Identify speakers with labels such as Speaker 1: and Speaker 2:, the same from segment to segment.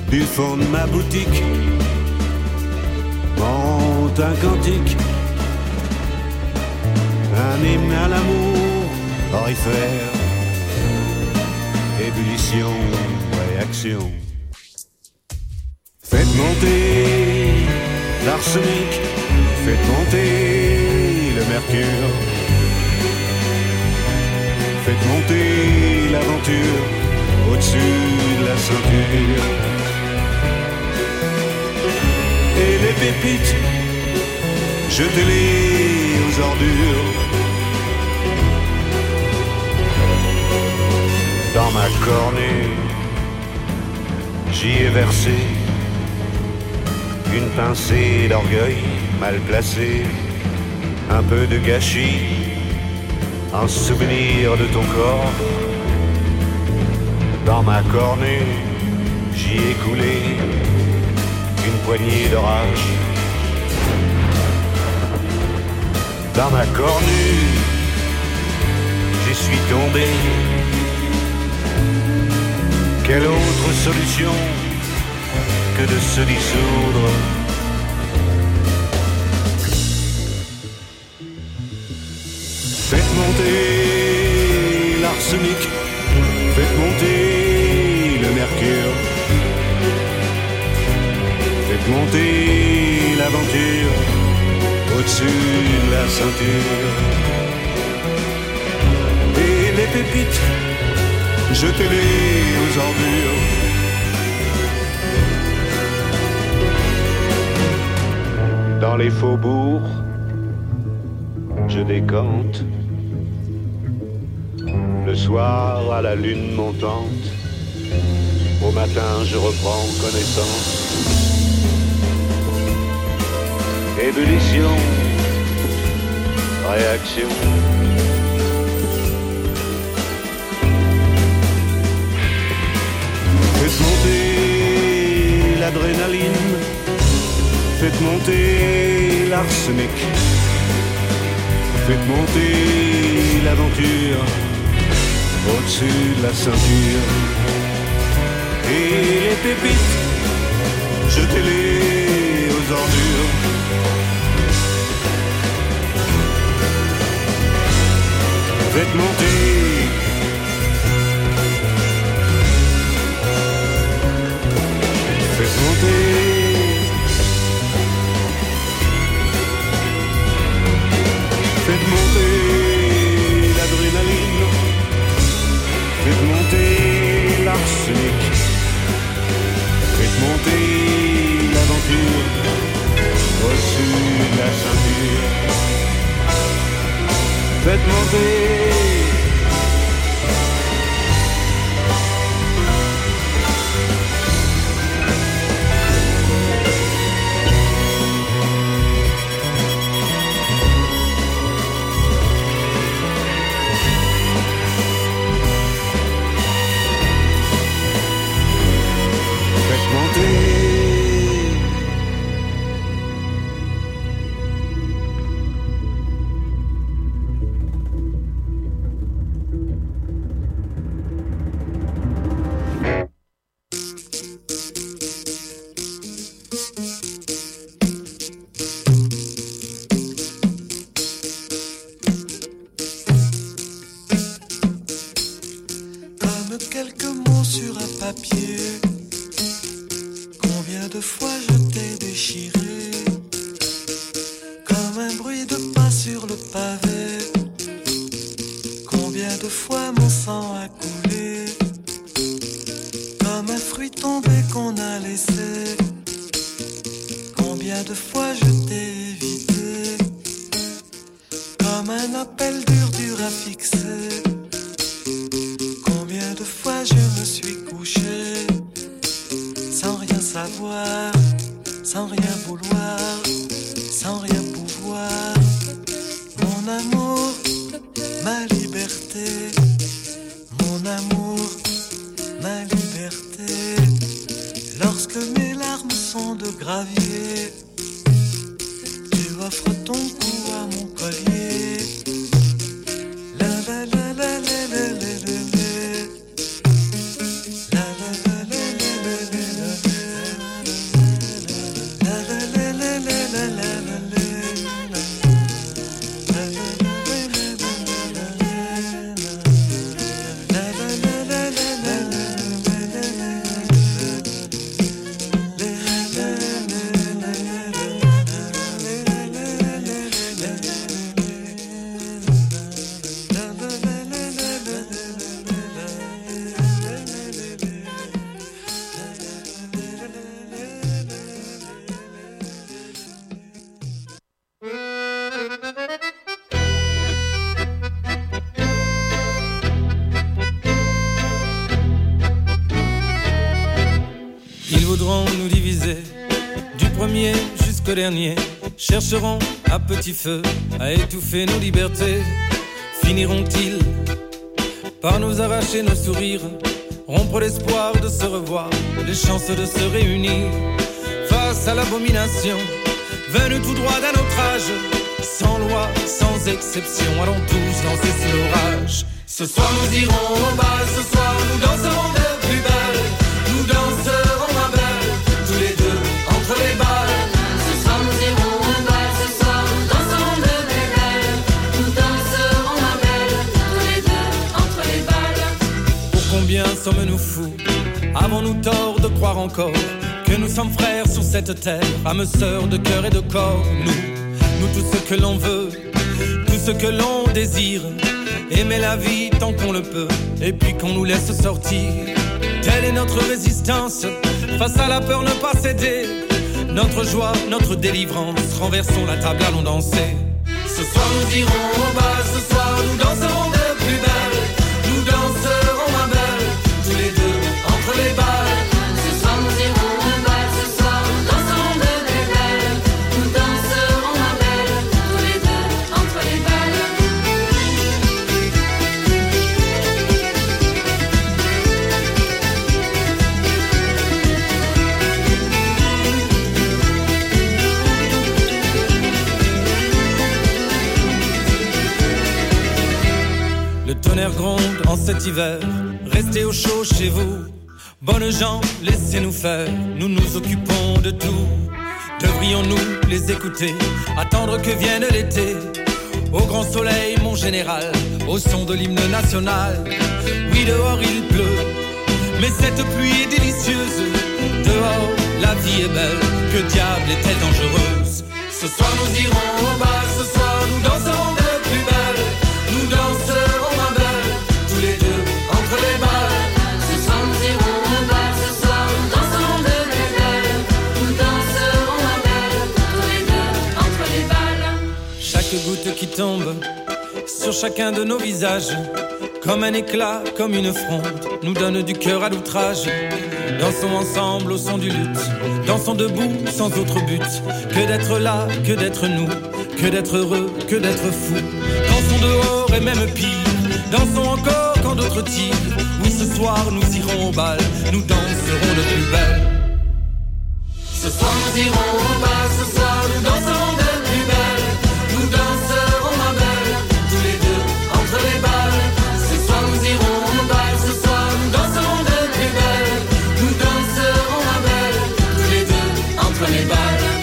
Speaker 1: du fond de ma boutique, monte un cantique, un hymne à l'amour, orifère, ébullition, réaction. Faites monter l'arsenic, faites monter le mercure, faites monter l'aventure au-dessus de la ceinture. Et les pépites, jetez-les aux ordures. Dans ma cornée, j'y ai versé une pincée d'orgueil mal placée, un peu de gâchis, un souvenir de ton corps. Dans ma cornée, j'y ai coulé une poignée d'orage. Dans ma cornue, j'y suis tombé. Quelle autre solution que de se dissoudre? Faites monter l'arsenic, faites monter le mercure, faites monter l'aventure au-dessus de la ceinture. Et les pépites, jetez-les aux ordures. Dans les faubourgs, je décante. Le soir à la lune montante, au matin je reprends connaissance. Ébullition, réaction. Faites monter l'adrénaline, faites monter l'arsenic, faites monter l'aventure au-dessus de la ceinture. Et les pépites, jetez-les aux ordures. Faites monter faites monter faites monter l'adrénaline, faites monter l'arsenic, faites monter l'aventure au-dessus de la ceinture. Faites monter
Speaker 2: premiers jusqu'au dernier chercheront à petit feu à étouffer nos libertés. Finiront-ils par nous arracher nos sourires, rompre l'espoir de se revoir, les chances de se réunir face à l'abomination venue tout droit d'un autre âge, sans loi, sans exception, allons tous danser sous l'orage. Ce soir nous irons au bal, ce soir nous danserons de plus belle, nous danserons ma belle, tous les deux entre les balles.
Speaker 3: Ce soir nous irons au bal, ce soir nous danserons de plus belle, nous danserons ma belle, tous les deux entre les balles.
Speaker 2: Pour combien sommes-nous fous, avons-nous tort de croire encore que nous sommes frères sur cette terre, âmes sœurs de cœur et de corps. Nous tout ce que l'on veut, tout ce que l'on désire, aimer la vie tant qu'on le peut, et puis qu'on nous laisse sortir. Telle est notre résistance, face à la peur ne pas céder. Notre joie, notre délivrance, renversons la table, allons danser. Ce soir nous irons au bal, ce soir nous danserons de plus belle, nous danserons ma belle, tous les deux entre les balles.
Speaker 3: Ce soir nous irons au bal, ce soir nous danserons de plus belle, nous danserons ma belle, tous les deux entre les balles.
Speaker 2: Le tonnerre gronde en cet hiver, restez au chaud chez vous. Bonnes gens, laissez-nous faire, nous nous occupons de tout. Devrions-nous les écouter, attendre que vienne l'été? Au grand soleil, mon général, au son de l'hymne national. Oui, dehors il pleut, mais cette pluie est délicieuse. Dehors, la vie est belle, que diable est-elle dangereuse? Ce soir nous irons au bal, ce soir nous danserons de plus belle, nous danserons ma belle, tous les deux entre les balles.
Speaker 3: Ce soir nous irons au bal, ce soir nous danserons de plus belle, nous danserons ma belle, tous les deux entre les balles.
Speaker 2: Chaque goutte qui tombe sur chacun de nos visages, comme un éclat, comme une fronde, nous donne du cœur à l'outrage. Dansons ensemble au son du luth, dansons debout sans autre but que d'être là, que d'être nous, que d'être heureux, que d'être fou. Dansons dehors et même pire, dansons encore quand d'autres tirent. Oui, ce soir nous irons au bal, nous danserons de plus belle. Ce soir nous irons au bal, ce soir nous danserons de plus belle, nous danserons ma belle, tous les deux entre les balles. Ce soir nous irons au bal, ce soir nous danserons de plus belle, nous danserons ma belle, tous les deux entre les balles.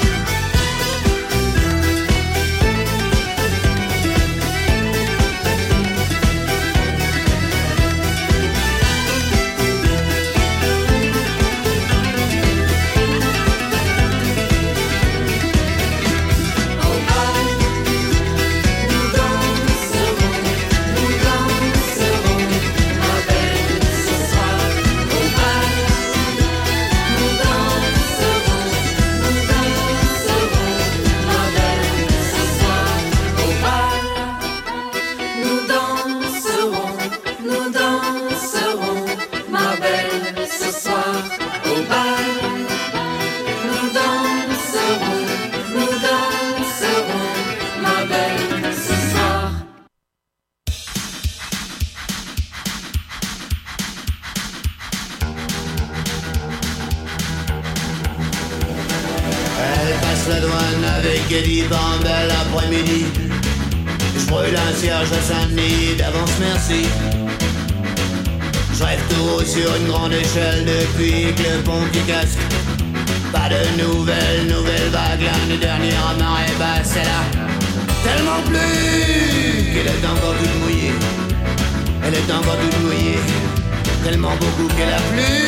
Speaker 4: La douane avec Eddie Bambel l'après-midi. Je brûle un cierge à Saint-Denis d'avance merci. Je rêve tout haut sur une grande échelle depuis que le pont qui casque. Pas de nouvelles vagues, l'année dernière à marée basse est là. Tellement plus qu'elle est encore toute mouillée. Elle est encore toute mouillée. Tellement beaucoup qu'elle a plu.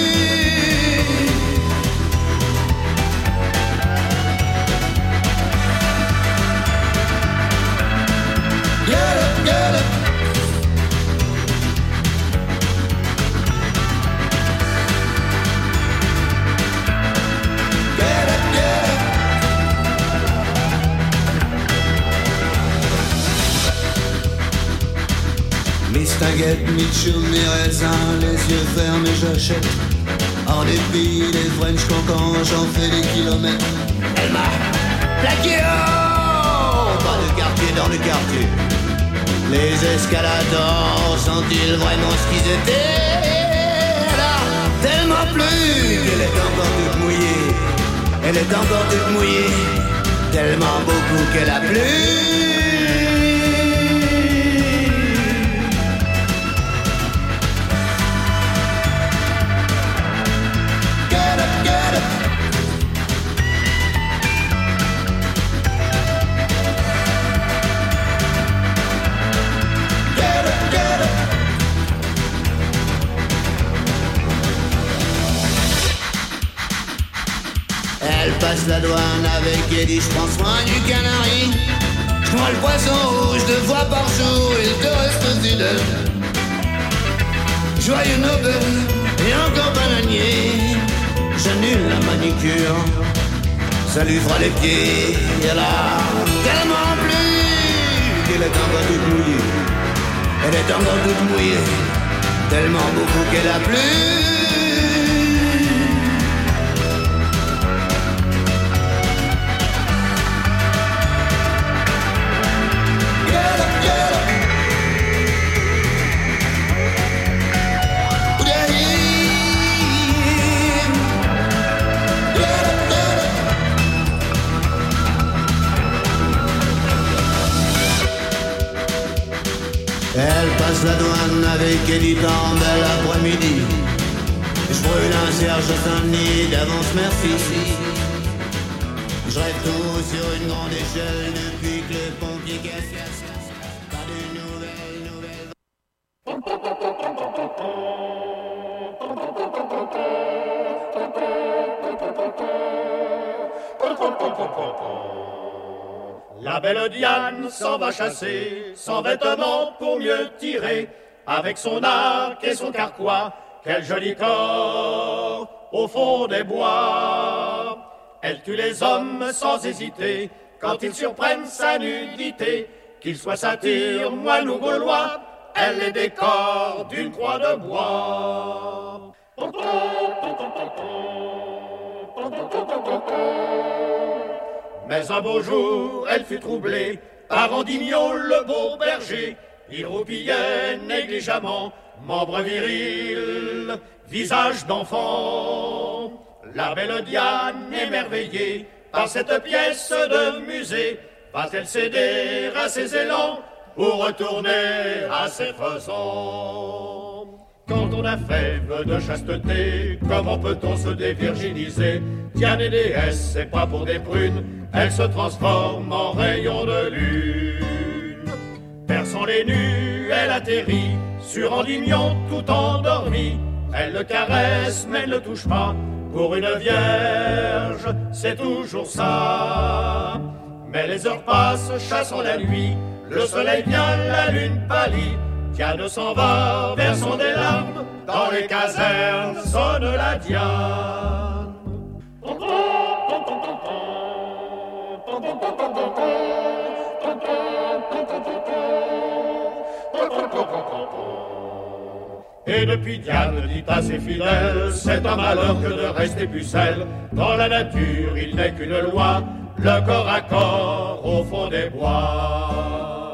Speaker 4: Get it. Mistinguette, Mitchum, mes raisins, les yeux fermés, j'achète. En dépit des French cancans, j'en fais des kilomètres. elle m'a plaqué. Oh, pas de quartier dans le quartier. Les escalators sont-ils vraiment ce qu'ils étaient? Elle a tellement plu qu'elle est encore toute mouillée. Elle est encore toute mouillée, tellement beaucoup qu'elle a plu. Get up, get up. Elle passe la douane avec Eddie, je prends soin du canari. Je prends le poisson rouge 2 fois par jour, il te reste fidèle. Joyeux Nobel et encore bananier. J'annule la manicure, ça lui fera les pieds. Elle a tellement plu qu'elle est encore toute mouillée. Elle est encore toute mouillée, tellement beaucoup qu'elle a plu. Elle passe la douane avec Eddie Campbell l'après-midi. Je brûle un Serge Saint-Denis d'avance, merci. Je rêve tout sur une grande échelle depuis que le pont qui casse. Pas de nouvelles.
Speaker 5: La belle Diane s'en va chasser, sans vêtements pour mieux tirer, avec son arc et son carquois, quel joli corps au fond des bois. Elle tue les hommes sans hésiter, quand ils surprennent sa nudité, qu'ils soient satyres, moines ou gaulois, elle les décore d'une croix de bois. Mais un beau jour, elle fut troublée par Endymion, le beau berger. Il roupillait négligemment, membre viril, visage d'enfant. La belle Diane, émerveillée par cette pièce de musée, va-t-elle céder à ses élans pour retourner à ses faisans? Quand on a fait vœu de chasteté, comment peut-on se dévirginiser? Diane est déesse, c'est pas pour des prunes, elle se transforme en rayon de lune. Perçant les nues, elle atterrit sur Endymion tout endormi. Elle le caresse mais ne le touche pas, pour une vierge c'est toujours ça. Mais les heures passent, chassant la nuit, le soleil vient, la lune pâlit. Diane s'en va, versant des larmes, dans les casernes sonne la Diane. Et depuis Diane dit à ses fidèles, c'est un malheur que de rester pucelle. Dans la nature il n'est qu'une loi, le corps à corps au fond des bois.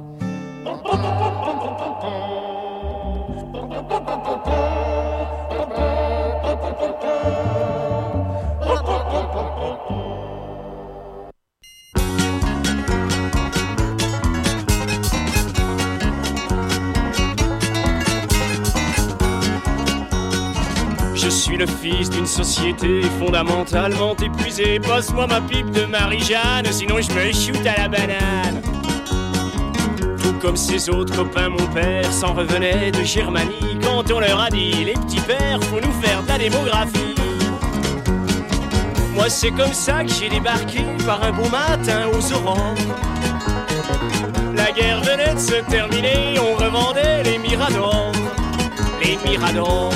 Speaker 6: Je suis le fils d'une société fondamentalement épuisée. Passe-moi ma pipe de Marie-Jeanne, sinon je me shoot à la banane. Tout comme ses autres copains, mon père s'en revenait de Germanie quand on leur a dit: les petits pères, faut nous faire de la démographie. Moi c'est comme ça que j'ai débarqué par un beau matin aux aurores. La guerre venait de se terminer, on revendait les miradors. Les miradors.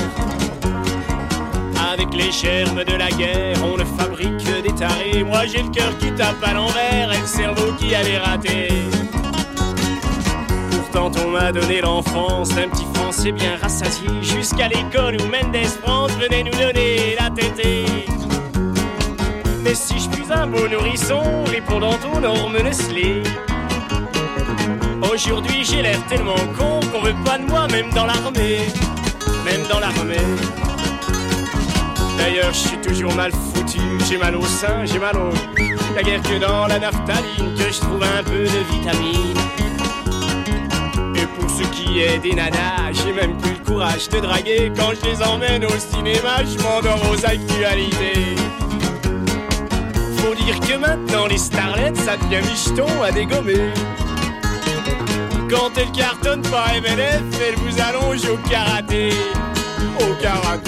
Speaker 6: Avec les germes de la guerre, on ne fabrique que des tarés. Moi j'ai le cœur qui tape à l'envers et le cerveau qui avait raté. Pourtant on m'a donné l'enfance d'un petit français bien rassasié, jusqu'à l'école où Mendes France venait nous donner la tétée. Mais Mais si je suis un beau nourrisson, répondant aux normes Nestlé, aujourd'hui j'ai l'air tellement con qu'on veut pas de moi, même dans l'armée. Même dans l'armée. D'ailleurs, je suis toujours mal foutu. J'ai mal au sein, j'ai mal au... Y'a guère que dans la naphtaline que je trouve un peu de vitamine. Et pour ce qui est des nanas, j'ai même plus le courage de draguer. Quand je les emmène au cinéma, je m'endors aux actualités. Faut dire que maintenant les starlettes, ça devient micheton à dégommer. Quand elle cartonne pas MLF, elle vous allonge au karaté. Au karaté.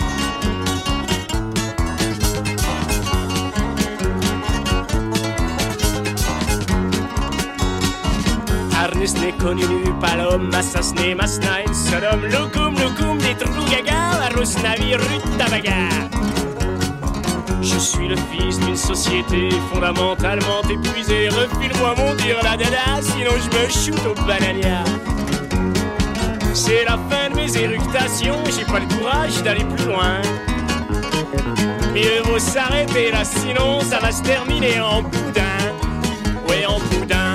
Speaker 6: Arnes n'est connu nu, palom, assassiné, masnaïn, sodom, loukoum, des trous gaga, arros navire, rutabaga. Je suis le fils d'une société fondamentalement épuisée. Refile-moi mon dire la dada, sinon je me shoot au banania. C'est la fin de mes éructations, j'ai pas le courage d'aller plus loin. Mieux vaut s'arrêter là, sinon ça va se terminer en boudin. Ouais, en boudin.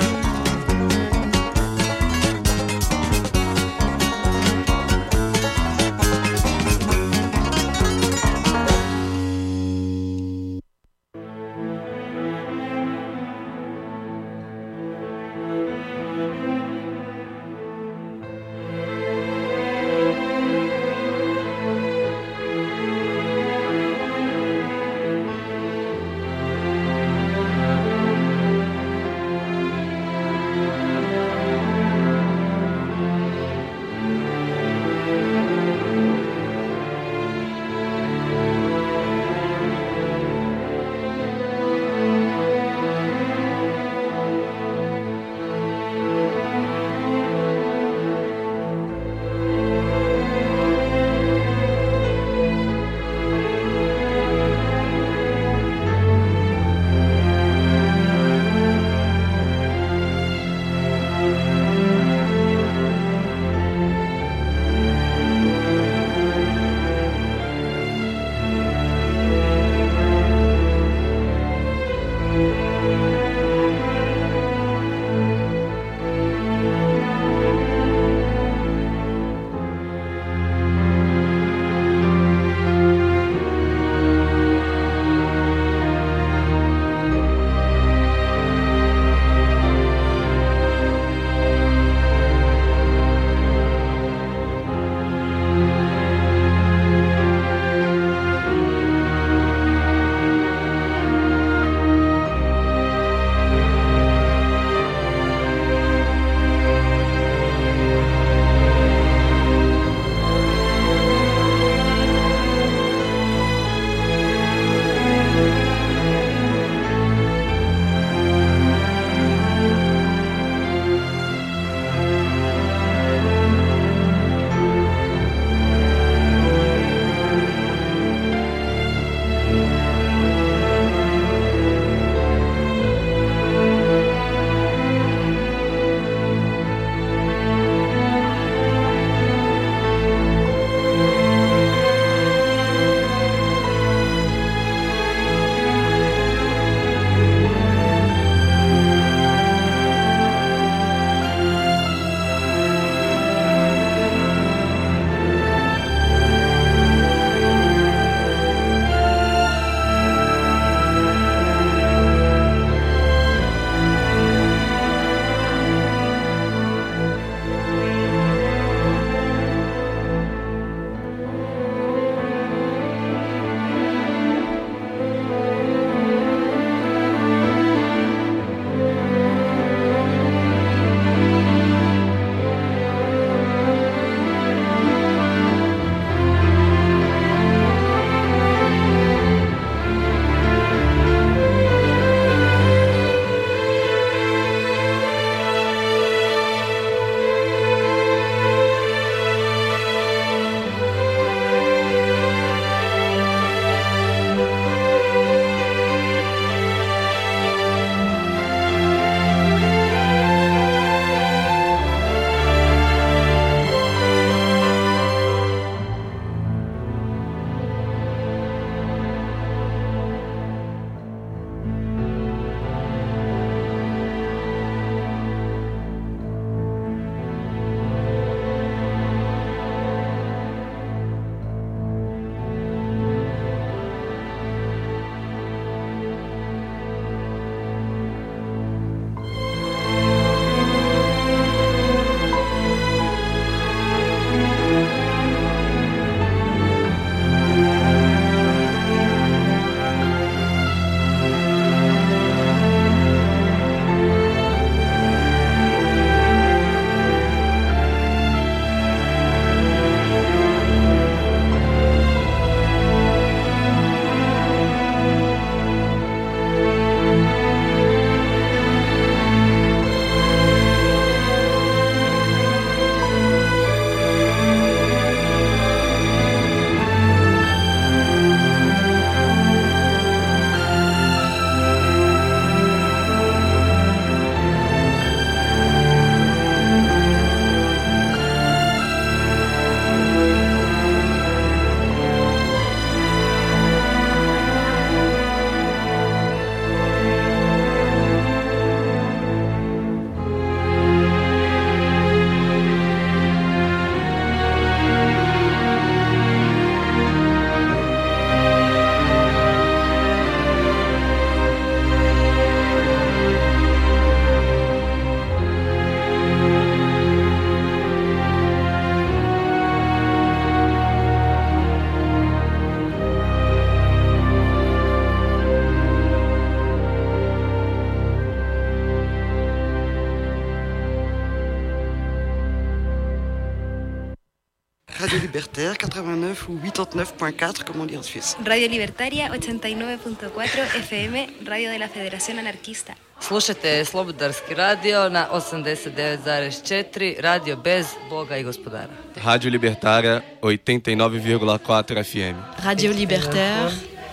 Speaker 7: Radio Libertaire 89 ou 89.4 comme on dit en Suisse.
Speaker 8: Radio Libertaria 89.4 FM, Radio de la Federación Anarquista.
Speaker 9: Slušajte Slobodarski radio na 89,4, radio bez Boga i gospodara.
Speaker 10: Rádio Libertária 89,4 FM.
Speaker 11: Radio Libertaire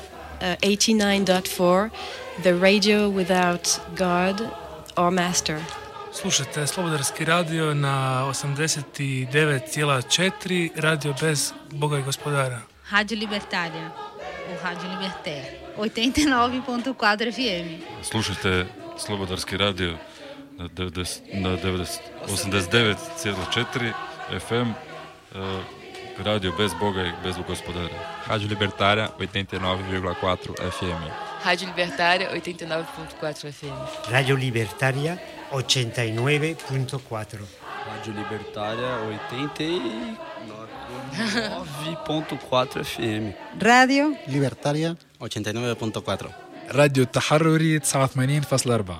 Speaker 11: 89.4, the radio without God or master.
Speaker 12: Slušajte Slobodarski radio na 89,4, radio bez Boga i gospodara.
Speaker 13: Rádio Libertária, ou Rádio Libertaire, 89.4 FM.
Speaker 14: Slušajte Slobodarski radio na 89,4 FM, radio bez Boga i bez gospodara.
Speaker 15: Rádio Libertária 89,4 FM.
Speaker 9: Rádio Libertária 89.4 FM.
Speaker 16: Radio Libertaria 89.4.
Speaker 17: Rádio Libertária 89.4 FM.
Speaker 18: Radio Libertaria
Speaker 17: 89.4.
Speaker 19: راديو التحرري 89.4.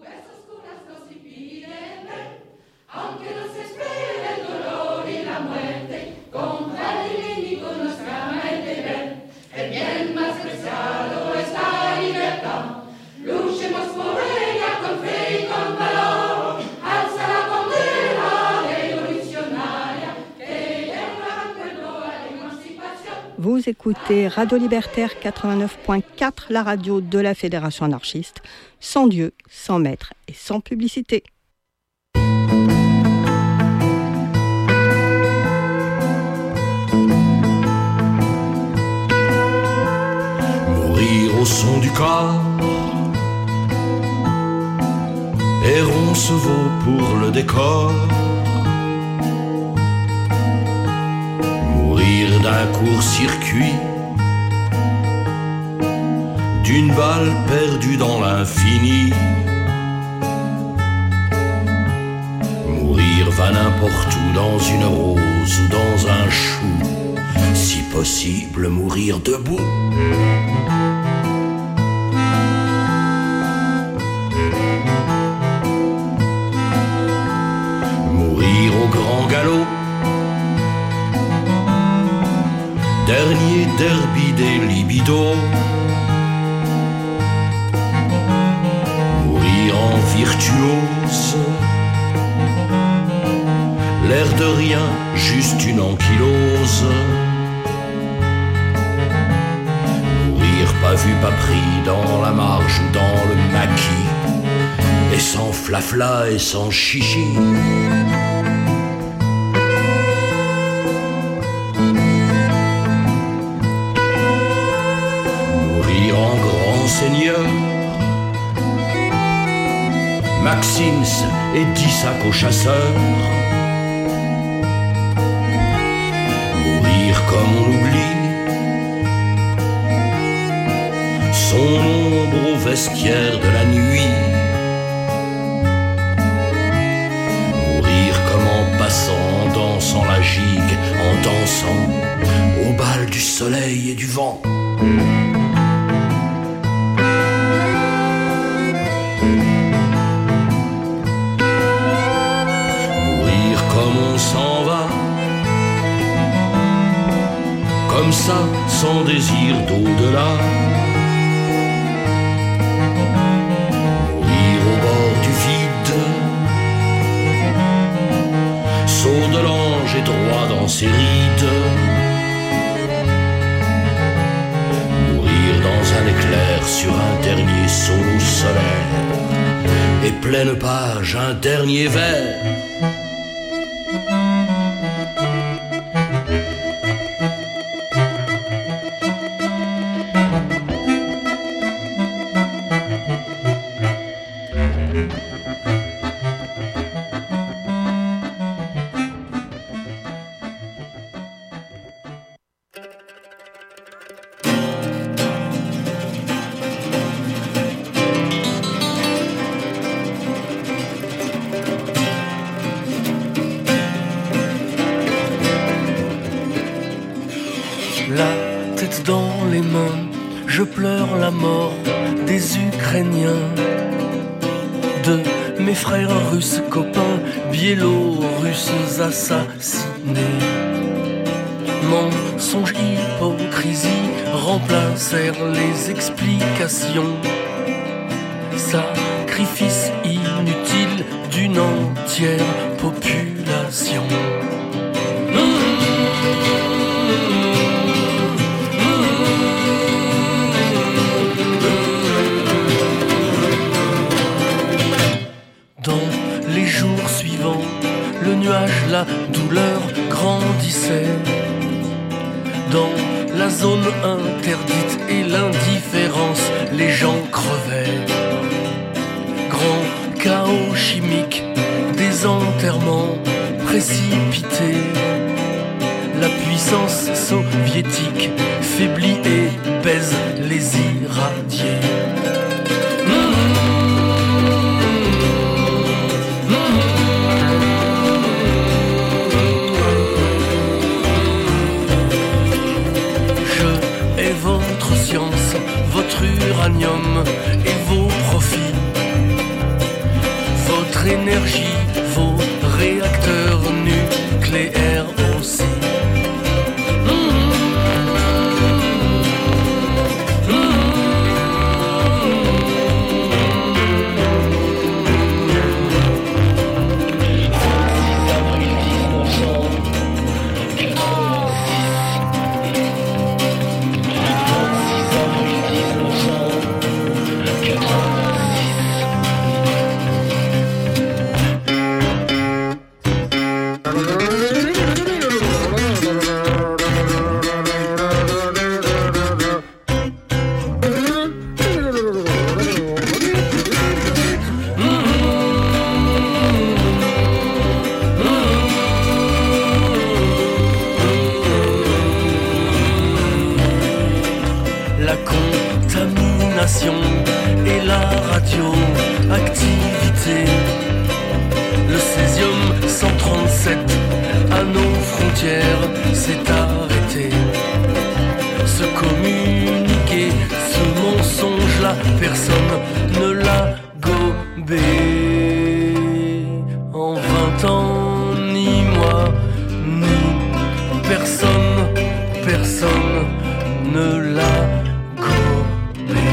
Speaker 18: Vous écoutez Radio Libertaire 89.4, la radio de la Fédération anarchiste, sans Dieu, sans maître et sans publicité.
Speaker 20: Mourir au son du corps, et Roncevaux pour le décor. Mourir d'un court-circuit, d'une balle perdue dans l'infini. Mourir va n'importe où, dans une rose ou dans un chou. Si possible, mourir debout. Mourir au grand galop, dernier derby des libidos. Mourir en virtuose, l'air de rien, juste une ankylose. Mourir pas vu, pas pris, dans la marge ou dans le maquis, et sans flafla et sans chichi. En grand seigneur, Maxims et 10 sacs aux chasseurs. Mourir comme on oublie son ombre au vestiaire de la nuit. Mourir comme en passant, en dansant la gigue, en dansant au bal du soleil et du vent. S'en va comme ça, sans désir d'au-delà. Mourir au bord du vide, saut de l'ange et droit dans ses rides. Mourir dans un éclair sur un dernier saut solaire, et pleine page, un dernier vers.
Speaker 21: Copains biélorusses assassinés.
Speaker 16: mensonge, hypocrisie remplacèrent les explications. Sacrifice inutile d'une entière population. Dans les jours suivants, le nuage, la douleur grandissait. Dans la zone interdite et l'indifférence, les gens crevaient. Grand chaos chimique, des enterrements précipités. La puissance soviétique faiblit et baise les irradiés. Votre uranium et vos profits, votre énergie, vos réacteurs nucléaires aussi. Et la radioactivité, le césium 137 à nos frontières s'est arrêté. Ce communiqué, ce mensonge-là, personne ne l'a gobé. En 20 ans, ni moi, ni personne ne l'a gobé.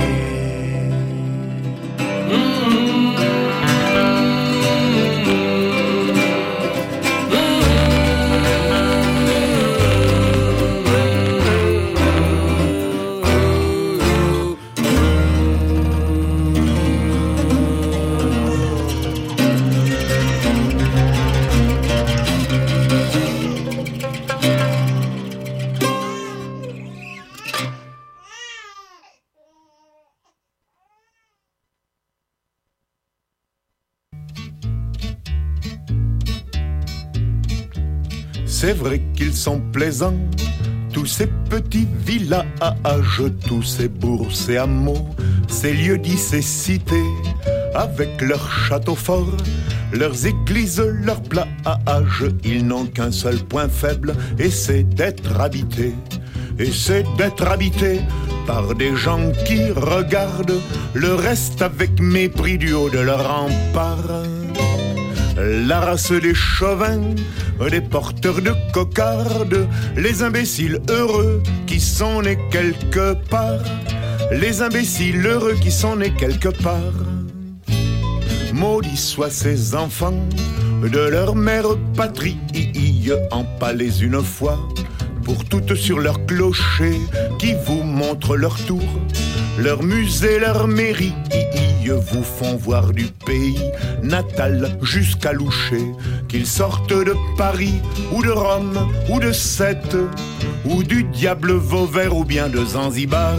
Speaker 21: C'est vrai qu'ils sont plaisants, tous ces petits villages, tous ces bourgs, ces hameaux, ces lieux-dits, ces cités, avec leurs châteaux forts, leurs églises, leurs plages. Ils n'ont qu'un seul point faible, et c'est d'être habités. Et c'est d'être habités par des gens qui regardent le reste avec mépris du haut de leur rempart. La race des chauvins, des porteurs de cocardes, les imbéciles heureux qui sont nés quelque part, les imbéciles heureux qui sont nés quelque part. Maudits soient ces enfants de leur mère patrie, empalés une fois pour toutes sur leur clocher, qui vous montrent leur tour, leur musée, leur mairie, vous font voir du pays natal jusqu'à Loucher, qu'ils sortent de Paris ou de Rome ou de Sète ou du diable Vauvert ou bien de Zanzibar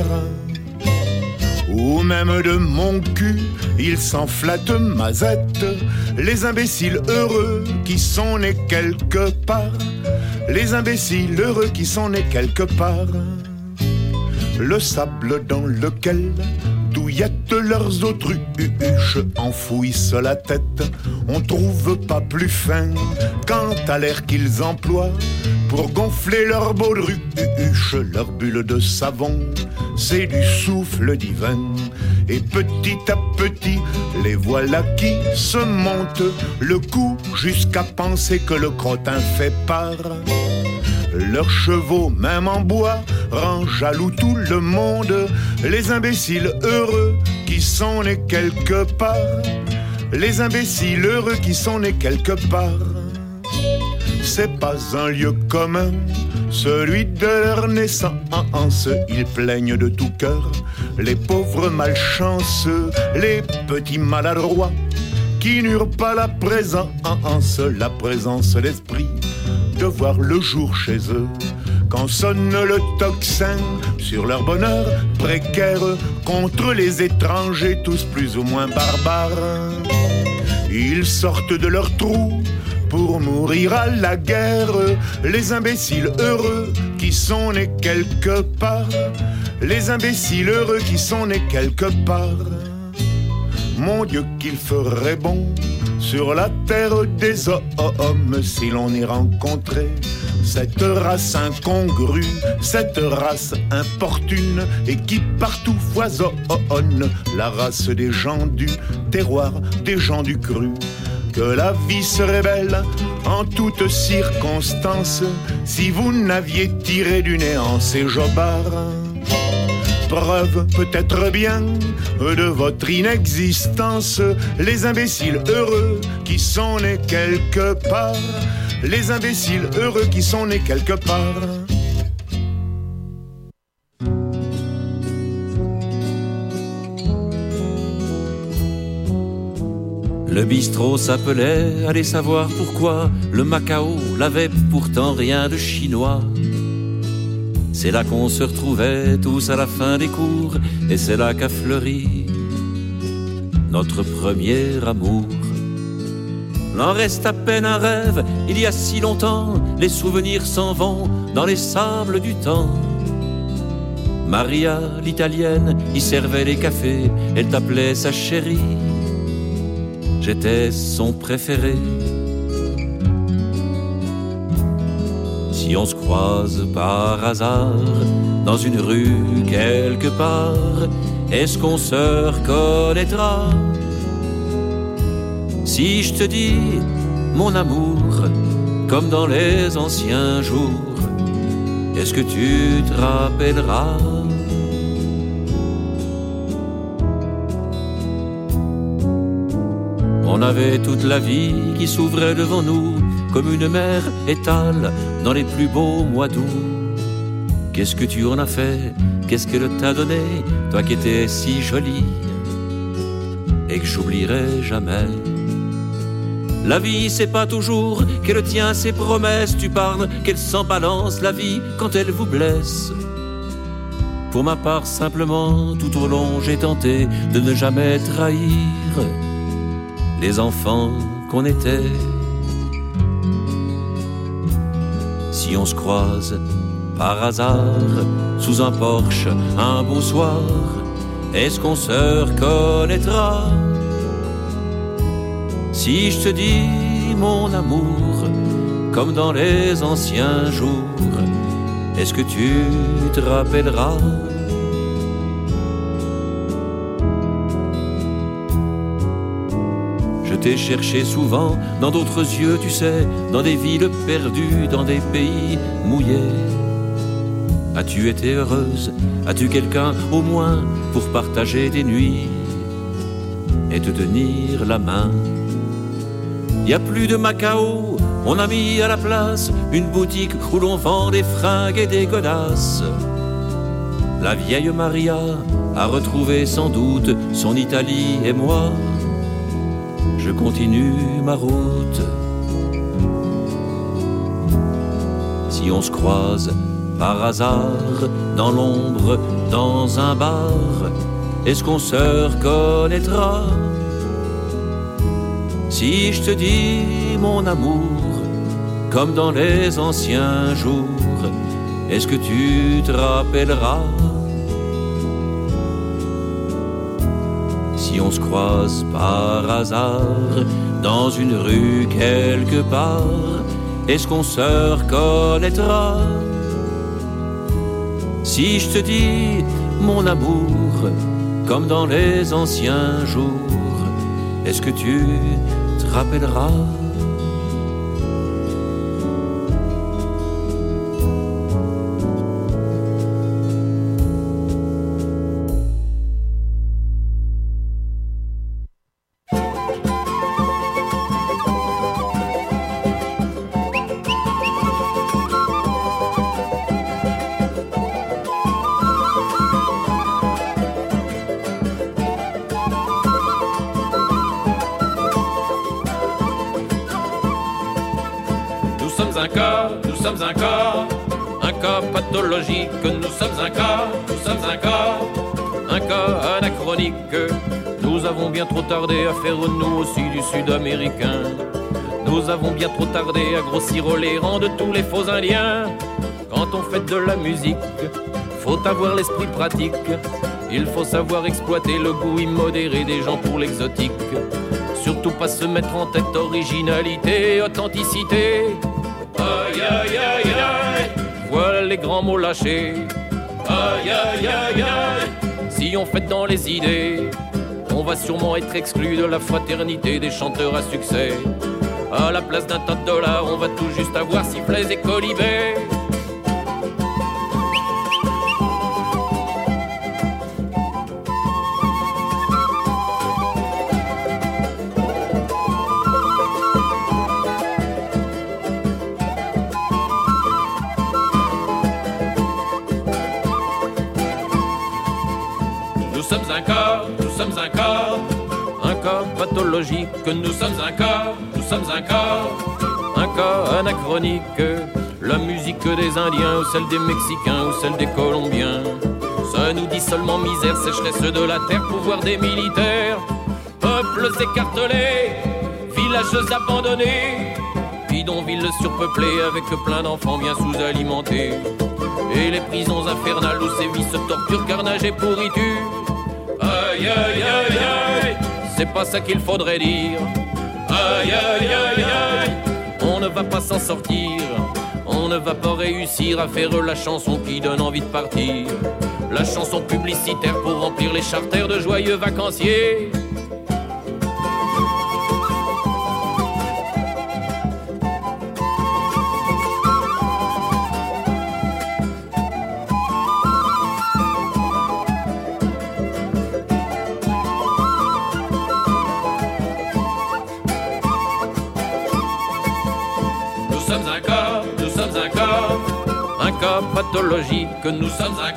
Speaker 21: ou même de mon cul, ils s'en flattent mazette, les imbéciles heureux qui sont nés quelque part, les imbéciles heureux qui sont nés quelque part. Le sable dans lequel douillettent leurs autruches enfouissent la tête, on trouve pas plus fin quant à l'air qu'ils emploient pour gonfler leur baudruche, leur bulle de savon, c'est du souffle divin. Et petit à petit, les voilà qui se montent le cou jusqu'à penser que le crottin fait part leurs chevaux, même en bois, rend jaloux tout le monde. Les imbéciles heureux qui sont nés quelque part. Les imbéciles heureux qui sont nés quelque part. C'est pas un lieu commun, celui de leur naissance. Ils plaignent de tout cœur les pauvres malchanceux, les petits maladroits qui n'eurent pas la présence d'esprit de voir le jour chez eux. Quand sonne le tocsin sur leur bonheur précaire, contre les étrangers tous plus ou moins barbares, ils sortent de leur trou pour mourir à la guerre. Les imbéciles heureux qui sont nés quelque part. Les imbéciles heureux qui sont nés quelque part. Mon Dieu, qu'il ferait bon sur la terre des hommes si l'on y rencontrait cette race incongrue, cette race importune et qui partout foisonne, la race des gens du terroir, des gens du cru. Que la vie serait belle en toutes circonstances si vous n'aviez tiré du néant ces jobards. Preuve peut-être bien de votre inexistence, les imbéciles heureux qui sont nés quelque part. Les imbéciles heureux qui sont nés quelque part.
Speaker 1: Le bistrot s'appelait, allez savoir pourquoi, le Macao l'avait pourtant rien de chinois. C'est là qu'on se retrouvait tous à la fin des cours, et c'est là qu'a fleuri notre premier amour. L'en reste à peine un rêve, il y a si longtemps, les souvenirs s'en vont dans les sables du temps. Maria, l'italienne, y servait les cafés, elle t'appelait sa chérie. J'étais son préféré. Si on se croise par hasard dans une rue quelque part, est-ce qu'on se reconnaîtra? Si je te dis mon amour, comme dans les anciens jours, est-ce que tu te rappelleras? On avait toute la vie qui s'ouvrait devant nous, comme une mer étale dans les plus beaux mois d'août. Qu'est-ce que tu en as fait? Qu'est-ce qu'elle t'a donné, toi qui étais si jolie et que j'oublierai jamais? La vie, c'est pas toujours qu'elle tient ses promesses. Tu parles qu'elle s'en balance la vie quand elle vous blesse. Pour ma part, simplement, tout au long, j'ai tenté de ne jamais trahir les enfants qu'on était. Si on se croise par hasard sous un porche un beau soir, est-ce qu'on se reconnaîtra? Si je te dis mon amour, comme dans les anciens jours, est-ce que tu te rappelleras? Je t'ai cherché souvent dans d'autres yeux, tu sais, dans des villes perdues, dans des pays mouillés. As-tu été heureuse? As-tu quelqu'un au moins pour partager des nuits et te tenir la main? Y a plus de Macao, on a mis à la place une boutique où l'on vend des fringues et des godasses. La vieille Maria a retrouvé sans doute son Italie et moi, je continue ma route. Si on se croise par hasard dans l'ombre, dans un bar, est-ce qu'on se reconnaîtra? Si je te dis mon amour, comme dans les anciens jours, est-ce que tu te rappelleras? Si on se croise par hasard dans une rue quelque part, est-ce qu'on se reconnaîtra? Si je te dis mon amour, comme dans les anciens jours, est-ce que tu te rappelleras? nous sommes un cas pathologique, nous sommes un cas anachronique. Nous avons bien trop tardé à faire nous aussi du sud-américain. Nous avons bien trop tardé à grossir les rangs de tous les faux indiens. Quand on fait de la musique, faut avoir l'esprit pratique. Il faut savoir exploiter le goût immodéré des gens pour l'exotique. Surtout pas se mettre en tête originalité, authenticité. Aïe aïe aïe aïe, voilà les grands mots lâchés. Aïe aïe aïe aïe, si on fait dans les idées, on va sûrement être exclu de la fraternité des chanteurs à succès. À la place d'un tas de dollars, on va tout juste avoir sifflets et colibés. Nous sommes un cas pathologique. Nous sommes un cas anachronique. La musique des Indiens ou celle des Mexicains ou celle des Colombiens, ça nous dit seulement misère, sécheresse de la terre, pouvoir des militaires. Peuples écartelés, villages abandonnés, bidonvilles surpeuplées avec plein d'enfants bien sous-alimentés. Et les prisons infernales où sévissent torture, carnage et pourriture. Aïe aïe aïe aïe, c'est pas ça qu'il faudrait dire. Aïe aïe aïe aïe, on ne va pas s'en sortir. On ne va pas réussir à faire la chanson qui donne envie de partir. La chanson publicitaire pour remplir les charters de joyeux vacanciers. Un cas pathologique, nous sommes un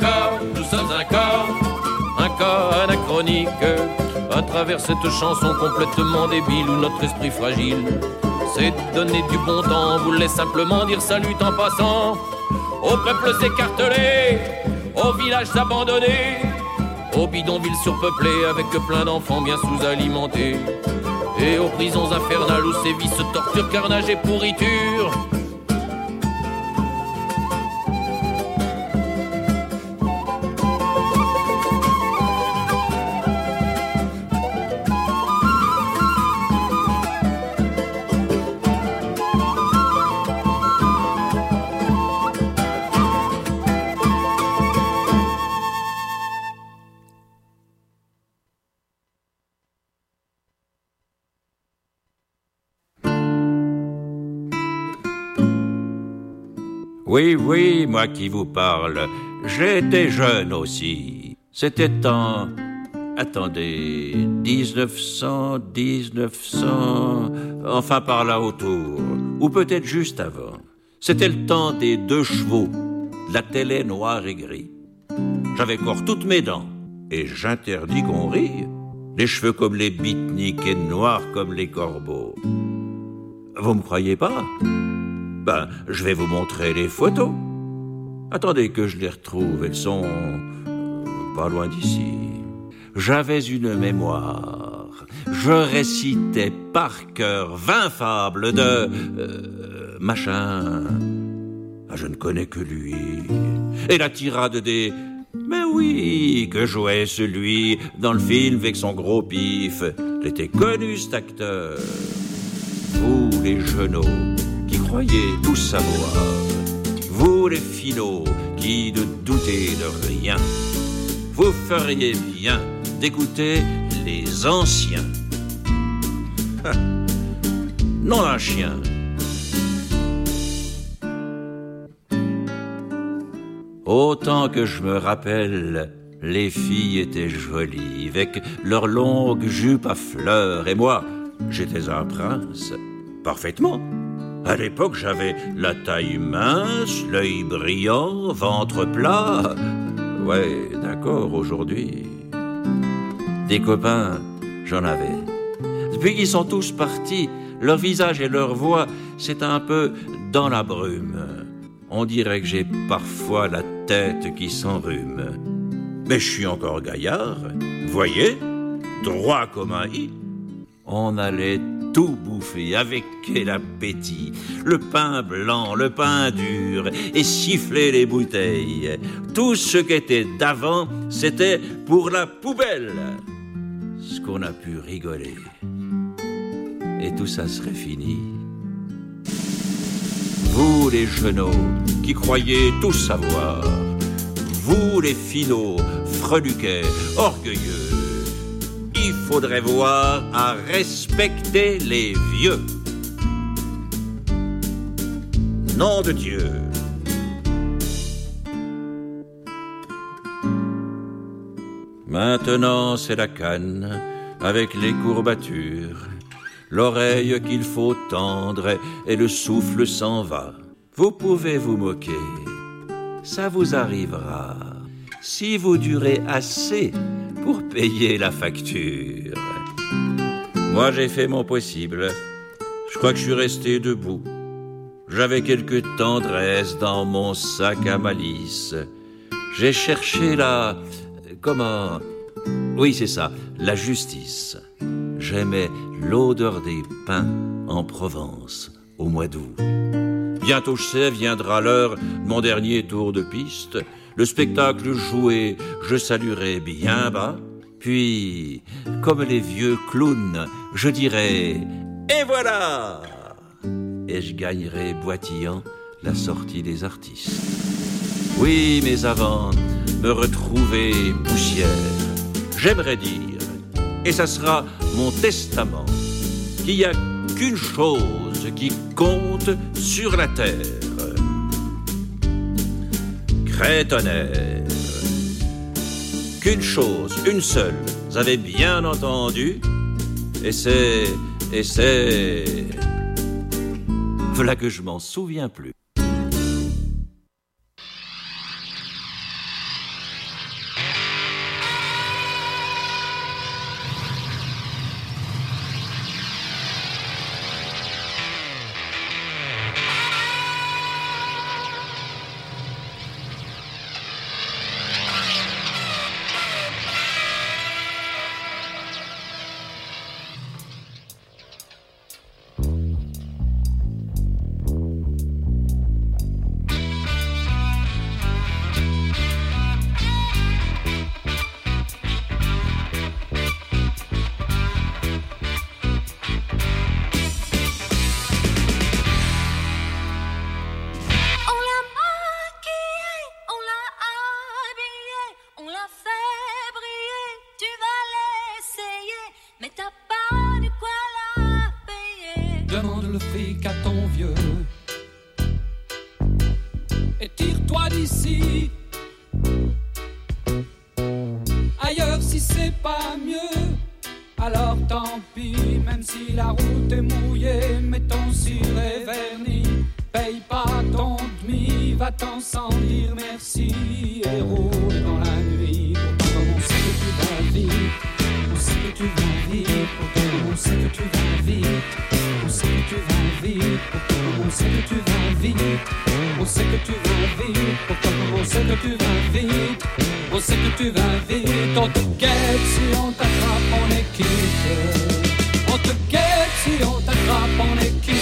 Speaker 1: cas anachronique. À travers cette chanson complètement débile où notre esprit fragile c'est donner du bon temps, on voulait simplement dire salut en passant. Aux peuples écartelés, aux villages abandonnés, aux bidonvilles surpeuplées avec plein d'enfants bien sous-alimentés, et aux prisons infernales où sévissent torture, carnage et pourriture. Oui, moi qui vous parle, j'étais jeune aussi. C'était en... Attendez, 1900, enfin par là autour, ou peut-être juste avant. C'était le temps des 2 chevaux, de la télé noir et gris. J'avais encore toutes mes dents, et j'interdis qu'on rie. Les cheveux comme les beatniks et noirs comme les corbeaux. Vous me croyez pas ? Ben, je vais vous montrer les photos. Attendez que je les retrouve, elles sont pas loin d'ici. J'avais une mémoire. Je récitais par cœur 20 fables de... machin. Ah, je ne connais que lui. Et la tirade des... Mais oui, que jouait celui dans le film avec son gros pif. Il était connu, cet acteur. Vous, les genoux, qui croyez tout savoir. Vous, les finauds, qui ne doutez de rien. Vous feriez bien d'écouter les anciens. Non d'un chien. Autant que je me rappelle, les filles étaient jolies, avec leurs longues jupes à fleurs, et moi, j'étais un prince, parfaitement. À l'époque, j'avais la taille mince, l'œil brillant, ventre plat. Ouais, d'accord, aujourd'hui. Des copains, j'en avais. Depuis qu'ils sont tous partis, leur visage et leur voix, c'est un peu dans la brume. On dirait que j'ai parfois la tête qui s'enrhume. Mais je suis encore gaillard, voyez, droit comme un i. On allait tout bouffer avec quel appétit. Le pain blanc, le pain dur, et siffler les bouteilles. Tout ce qui était d'avant, c'était pour la poubelle. Ce qu'on a pu rigoler. Et tout ça serait fini. Vous les genoux qui croyez tout savoir, vous les finauds, freluquets, orgueilleux, il faudrait voir à respecter les vieux. Nom de Dieu. Maintenant c'est la canne avec les courbatures, l'oreille qu'il faut tendre et le souffle s'en va. Vous pouvez vous moquer, ça vous arrivera, si vous durez assez pour payer la facture. Moi j'ai fait mon possible, je crois que je suis resté debout. J'avais quelque tendresse dans mon sac à malice. J'ai cherché la... comment... oui c'est ça, la justice. J'aimais l'odeur des pins en Provence, au mois d'août. Bientôt, je sais, viendra l'heure de mon dernier tour de piste. Le spectacle joué, je saluerai bien bas. Puis, comme les vieux clowns, je dirai « Et voilà !» Et je gagnerai boitillant la sortie des artistes. Oui, mais avant, me retrouver poussière, j'aimerais dire, et ça sera mon testament, qu'il n'y a qu'une chose qui compte sur la terre. Crétonnerre. Qu'une chose, une seule, vous avez bien entendu, et c'est... voilà que je m'en souviens plus.
Speaker 16: Demande le fric à ton vieux et tire-toi d'ici. Ailleurs si c'est pas mieux, alors tant pis. Même si la route est mouillée, mets ton ciré verni. Paye pas ton demi, va-t'en sans dire merci. Et roule dans la nuit, pourtant on sait que tu vas vite. On sait que tu vas vite, pourtant on sait que tu vas vite. On sait que tu vas vite, pourtant on sait que tu vas vite. On sait que tu vas vite, pourtant on sait que tu vas vite. On sait que tu vas vite, on te guette si on t'attrape en équipe. On te guette si on t'attrape en équipe.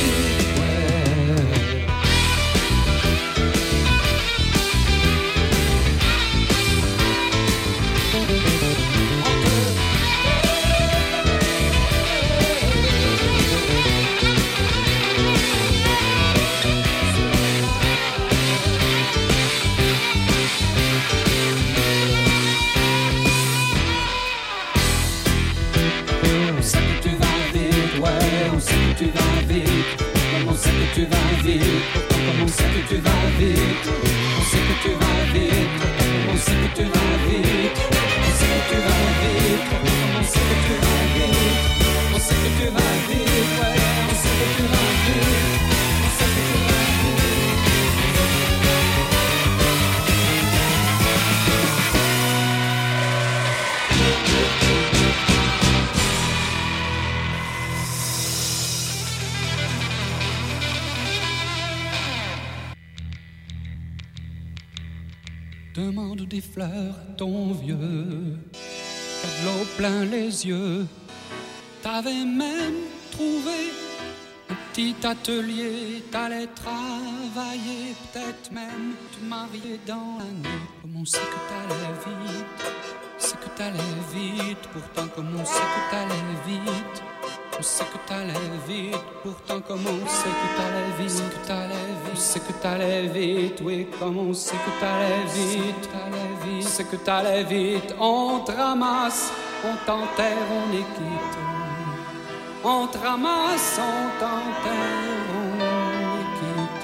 Speaker 16: Tu vas vite, comme on sait que tu vas vite, comme on sait que tu vas vite, on sait que tu vas vite, comme on sait que tu vas vite, on sait que tu vas vite, comme on sait que tu vas vite, on sait que tu vas vite, ouais, on sait que tu vas vite, on sait que tu vas vite. Demande des fleurs à ton vieux, t'as de l'eau plein les yeux. T'avais même trouvé un petit atelier, t'allais travailler, peut-être même te marier dans l'année. Comme on sait que t'allais vite, c'est que t'allais vite, pourtant comme on sait que t'allais vite. On sait que t'allais vite, pourtant comme on sait que t'allais vite. C'est que t'allais vite, c'est que t'allais vite, oui, comme on sait que t'allais vite. C'est que t'allais vite, on te ramasse, on t'enterre, on est quitte. On te ramasse, on t'enterre, on est quitte.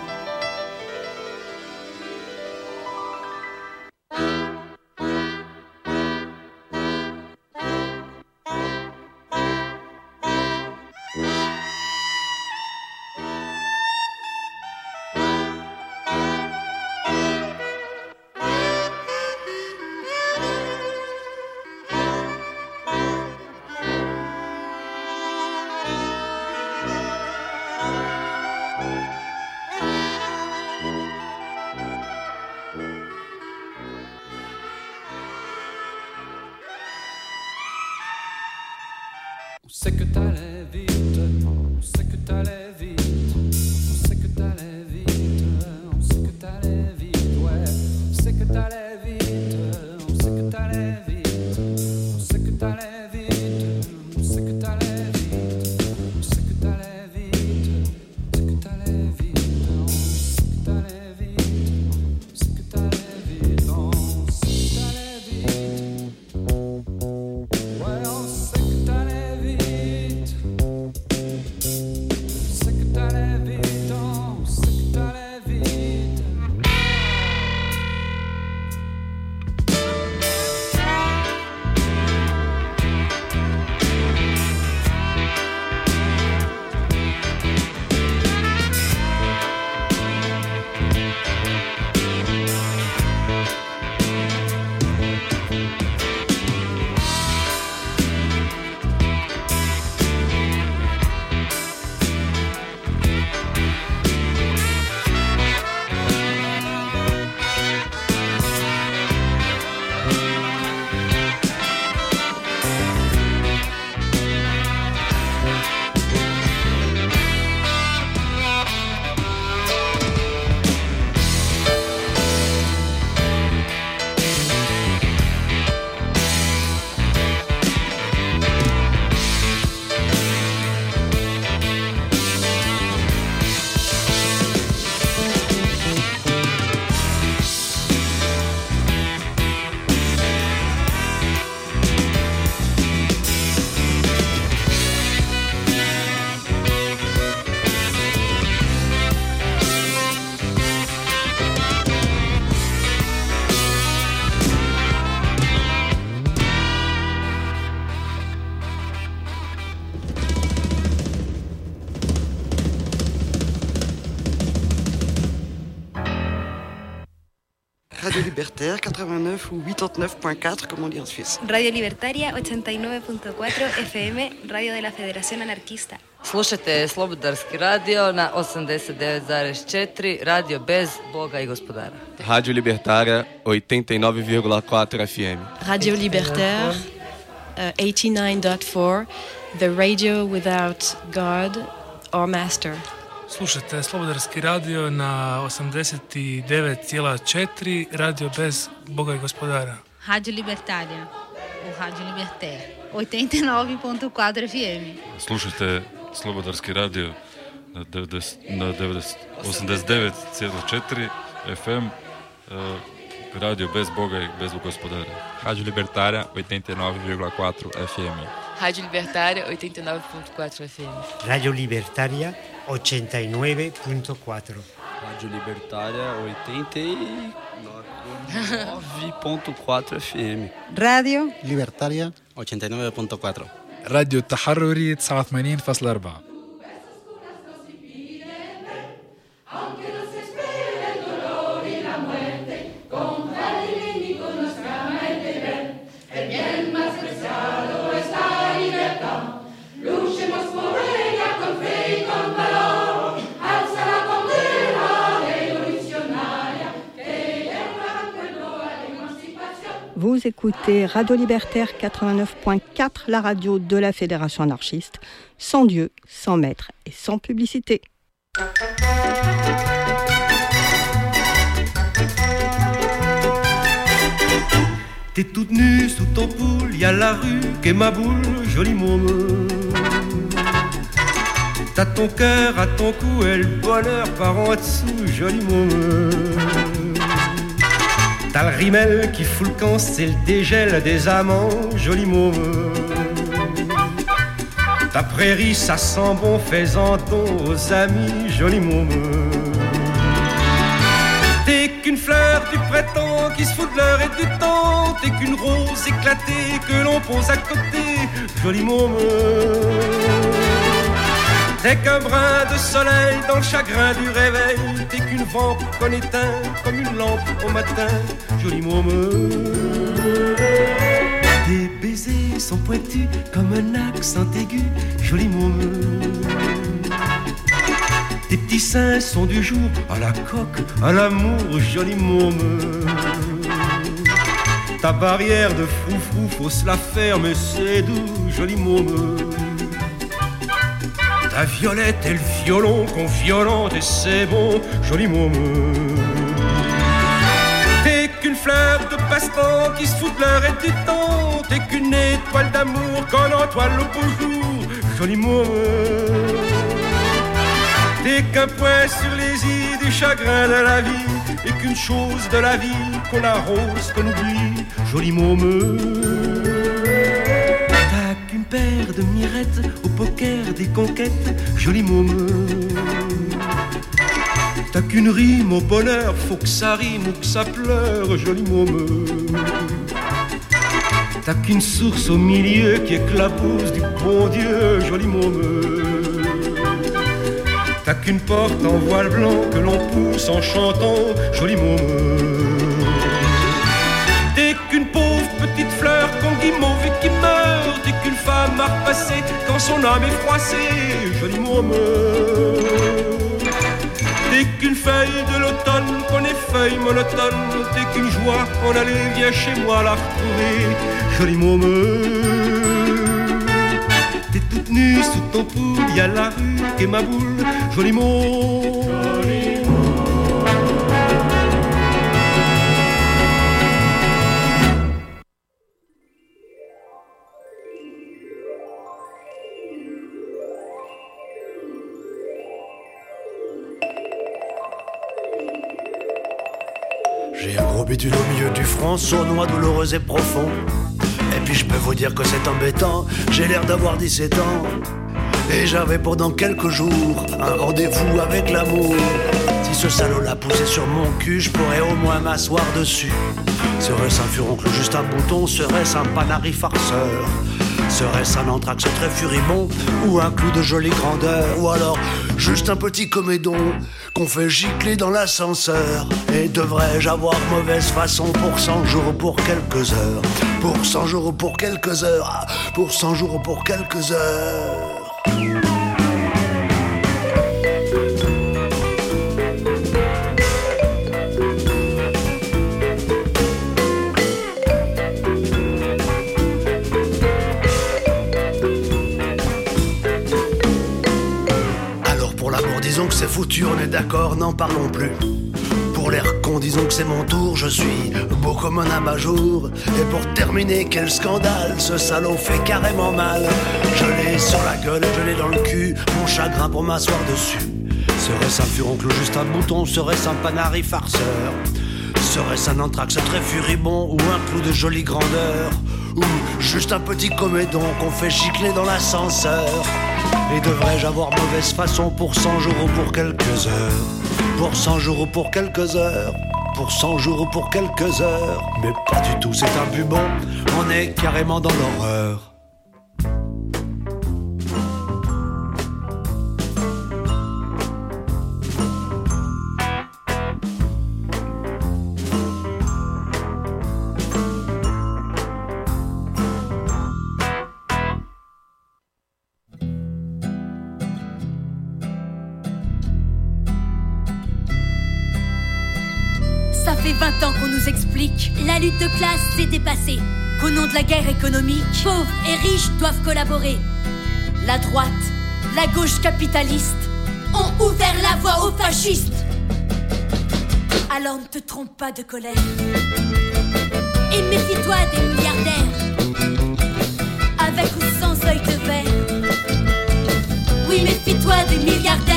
Speaker 16: On sait que t'allais vite, on sait que t'allais vite, on sait que t'allais vite, on sait que t'allais vite, ouais, on sait que t'allais vite, on sait que t'allais vite, on sait que t'allais vite, on sait que t'allais vite, on sait que t'allais vite, on sait que t'allais vite, on sait que t'allais vite, on sait que t'allais vite, on sait que t'allais vite, ouais, on sait que t'allais vite. C'est que t'allais vite, on sait que t'allais vite.
Speaker 7: Radio Libertaire 89 ou 89.4, comme on dit en Suisse.
Speaker 8: Radio Libertaria 89.4 FM, Radio de la Federación Anarquista.
Speaker 9: Slušajte Slobodarski radio na 89,4, radio bez Boga i gospodara.
Speaker 10: Rádio Libertária 89,4 FM.
Speaker 11: Radio Libertaire 89.4, the radio without God or master.
Speaker 12: Slušajte Slobodarski radio na 89,4, radio bez Boga i gospodara.
Speaker 13: Rádio Libertária, ou Rádio Libertaire, 89.4 FM.
Speaker 14: Slušajte Slobodarski radio na 89,4 FM, radio bez Boga i bez gospodara.
Speaker 15: Rádio Libertária 89,4 FM.
Speaker 9: Rádio Libertária 89.4 FM.
Speaker 3: Radio Libertaria 89.4.
Speaker 17: Rádio Libertária 89.4 FM.
Speaker 3: Radio
Speaker 17: Libertaria 89.4.
Speaker 19: راديو التحرري 89.4.
Speaker 18: Vous écoutez Radio Libertaire 89.4, la radio de la Fédération anarchiste, sans Dieu, sans maître et sans publicité.
Speaker 2: T'es toute nue sous ton poule, y a la rue qu'est ma boule, jolie môme. T'as ton cœur à ton cou et le bonheur par en dessous, jolie môme. T'as le rimel qui fout le camp, c'est le dégel des amants, jolie môme. Ta prairie, ça sent bon, fais-en don aux amis, jolie môme. T'es qu'une fleur du printemps qui se fout de l'heure et du temps. T'es qu'une rose éclatée que l'on pose à côté, jolie môme. T'es qu'un brin de soleil dans le chagrin du réveil. T'es qu'une vampe qu'on éteint comme une lampe au matin, jolie môme. Tes baisers sont pointus comme un accent aigu, jolie môme. Tes petits seins sont du jour à la coque, à l'amour, jolie môme. Ta barrière de froufrou, faut se la faire, mais c'est doux, jolie môme. Ta violette et le violon qu'on violente et c'est bon, jolie môme. T'es qu'une fleur de passe-temps qui se fout de l'heure et du temps. T'es qu'une étoile d'amour qu'on entoile au beau jour, jolie môme. T'es qu'un point sur les îles du chagrin de la vie et qu'une chose de la vie qu'on arrose, qu'on oublie, jolie môme. T'as qu'une paire de mirettes au poker des conquêtes, jolie môme. T'as qu'une rime au bonheur, faut que ça rime ou que ça pleure, jolie môme. T'as qu'une source au milieu qui éclabousse du bon Dieu, jolie môme. T'as qu'une porte en voile blanc que l'on pousse en chantant, jolie môme. T'es qu'une pauvre petite fleur qu'on guimauve et qui meurt. T'es qu'une femme à repasser quand son âme est froissée, jolie môme. T'es qu'une feuille de l'automne qu'on effeuille monotone. T'es qu'une joie en aller, viens chez moi la retrouver, jolie môme. T'es toute nue sous ton poule, y a la rue qu'est ma boule, jolie môme.
Speaker 20: J'ai un gros bidule au milieu du front, sournois, douloureux et profond. Et puis je peux vous dire que c'est embêtant, j'ai l'air d'avoir 17 ans. Et j'avais pendant quelques jours un rendez-vous avec l'amour. Si ce salaud l'a poussé sur mon cul, je pourrais au moins m'asseoir dessus. Serait-ce un furoncle ou juste un bouton? Serait-ce un panari farceur? Serait-ce un anthrax très furibond? Ou un clou de jolie grandeur? Ou alors juste un petit comédon qu'on fait gicler dans l'ascenseur? Et devrais-je avoir mauvaise façon pour 100 jours ou pour quelques heures? Pour 100 jours ou pour quelques heures? Pour 100 jours ou pour quelques heures? Disons que c'est foutu, on est d'accord, n'en parlons plus. Pour l'air con, disons que c'est mon tour, je suis beau comme un abat-jour. Et pour terminer, quel scandale, ce salaud fait carrément mal. Je l'ai sur la gueule et je l'ai dans le cul, mon chagrin pour m'asseoir dessus. Serait-ce un furoncle ou juste un bouton? Serait-ce un panari farceur? Serait-ce un anthrax très furibond ou un clou de jolie grandeur? Ou juste un petit comédon qu'on fait gicler dans l'ascenseur? Et devrais-je avoir mauvaise façon pour 100 jours ou pour quelques heures? Pour 100 jours ou pour quelques heures? Pour 100 jours ou pour quelques heures? Mais pas du tout, c'est un bubon, on est carrément dans l'horreur.
Speaker 4: Ça fait 20 ans qu'on nous explique. La lutte de classe s'est dépassée. Qu'au nom de la guerre économique, pauvres et riches doivent collaborer. La droite, la gauche capitaliste ont ouvert la voie aux fascistes. Alors ne te trompe pas de colère. Et méfie-toi des milliardaires, avec ou sans œil de verre. Oui, méfie-toi des milliardaires.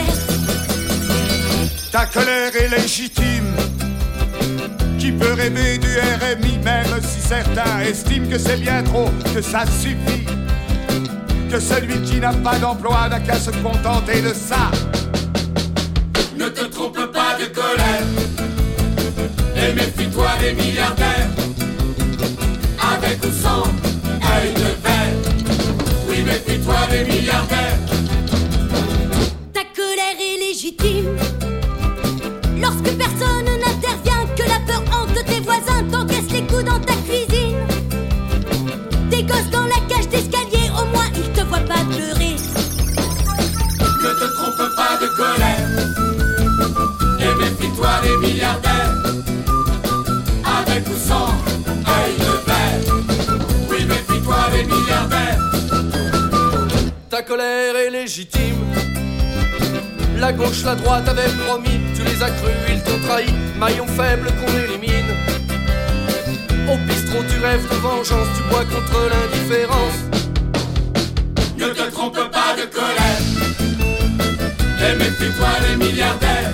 Speaker 21: Ta colère est légitime. Qui peut rêver du RMI, même si certains estiment que c'est bien trop, que ça suffit, que celui qui n'a pas d'emploi n'a qu'à se contenter de ça.
Speaker 5: Ne te trompe pas de colère, et méfie-toi des milliardaires, avec ou sans œil de verre. Oui, méfie-toi des milliardaires.
Speaker 4: Ta colère est légitime, lorsque personne n'intervient, que la peur hante tes voisins, t'encaisse les coups dans ta cuisine. Tes gosses dans la cage d'escalier, au moins ils te voient pas pleurer.
Speaker 5: Ne te trompe pas de colère, et méfie-toi des milliardaires, avec ou sans œil de verre. Oui, méfie-toi des milliardaires.
Speaker 22: Ta colère est légitime. La gauche, la droite avaient promis, tu les as crus, ils t'ont trahi. Maillon faible qu'on élimine. Au bistrot tu rêves de vengeance, tu bois contre l'indifférence.
Speaker 5: Ne te trompe pas de colère, et méfie-toi des milliardaires,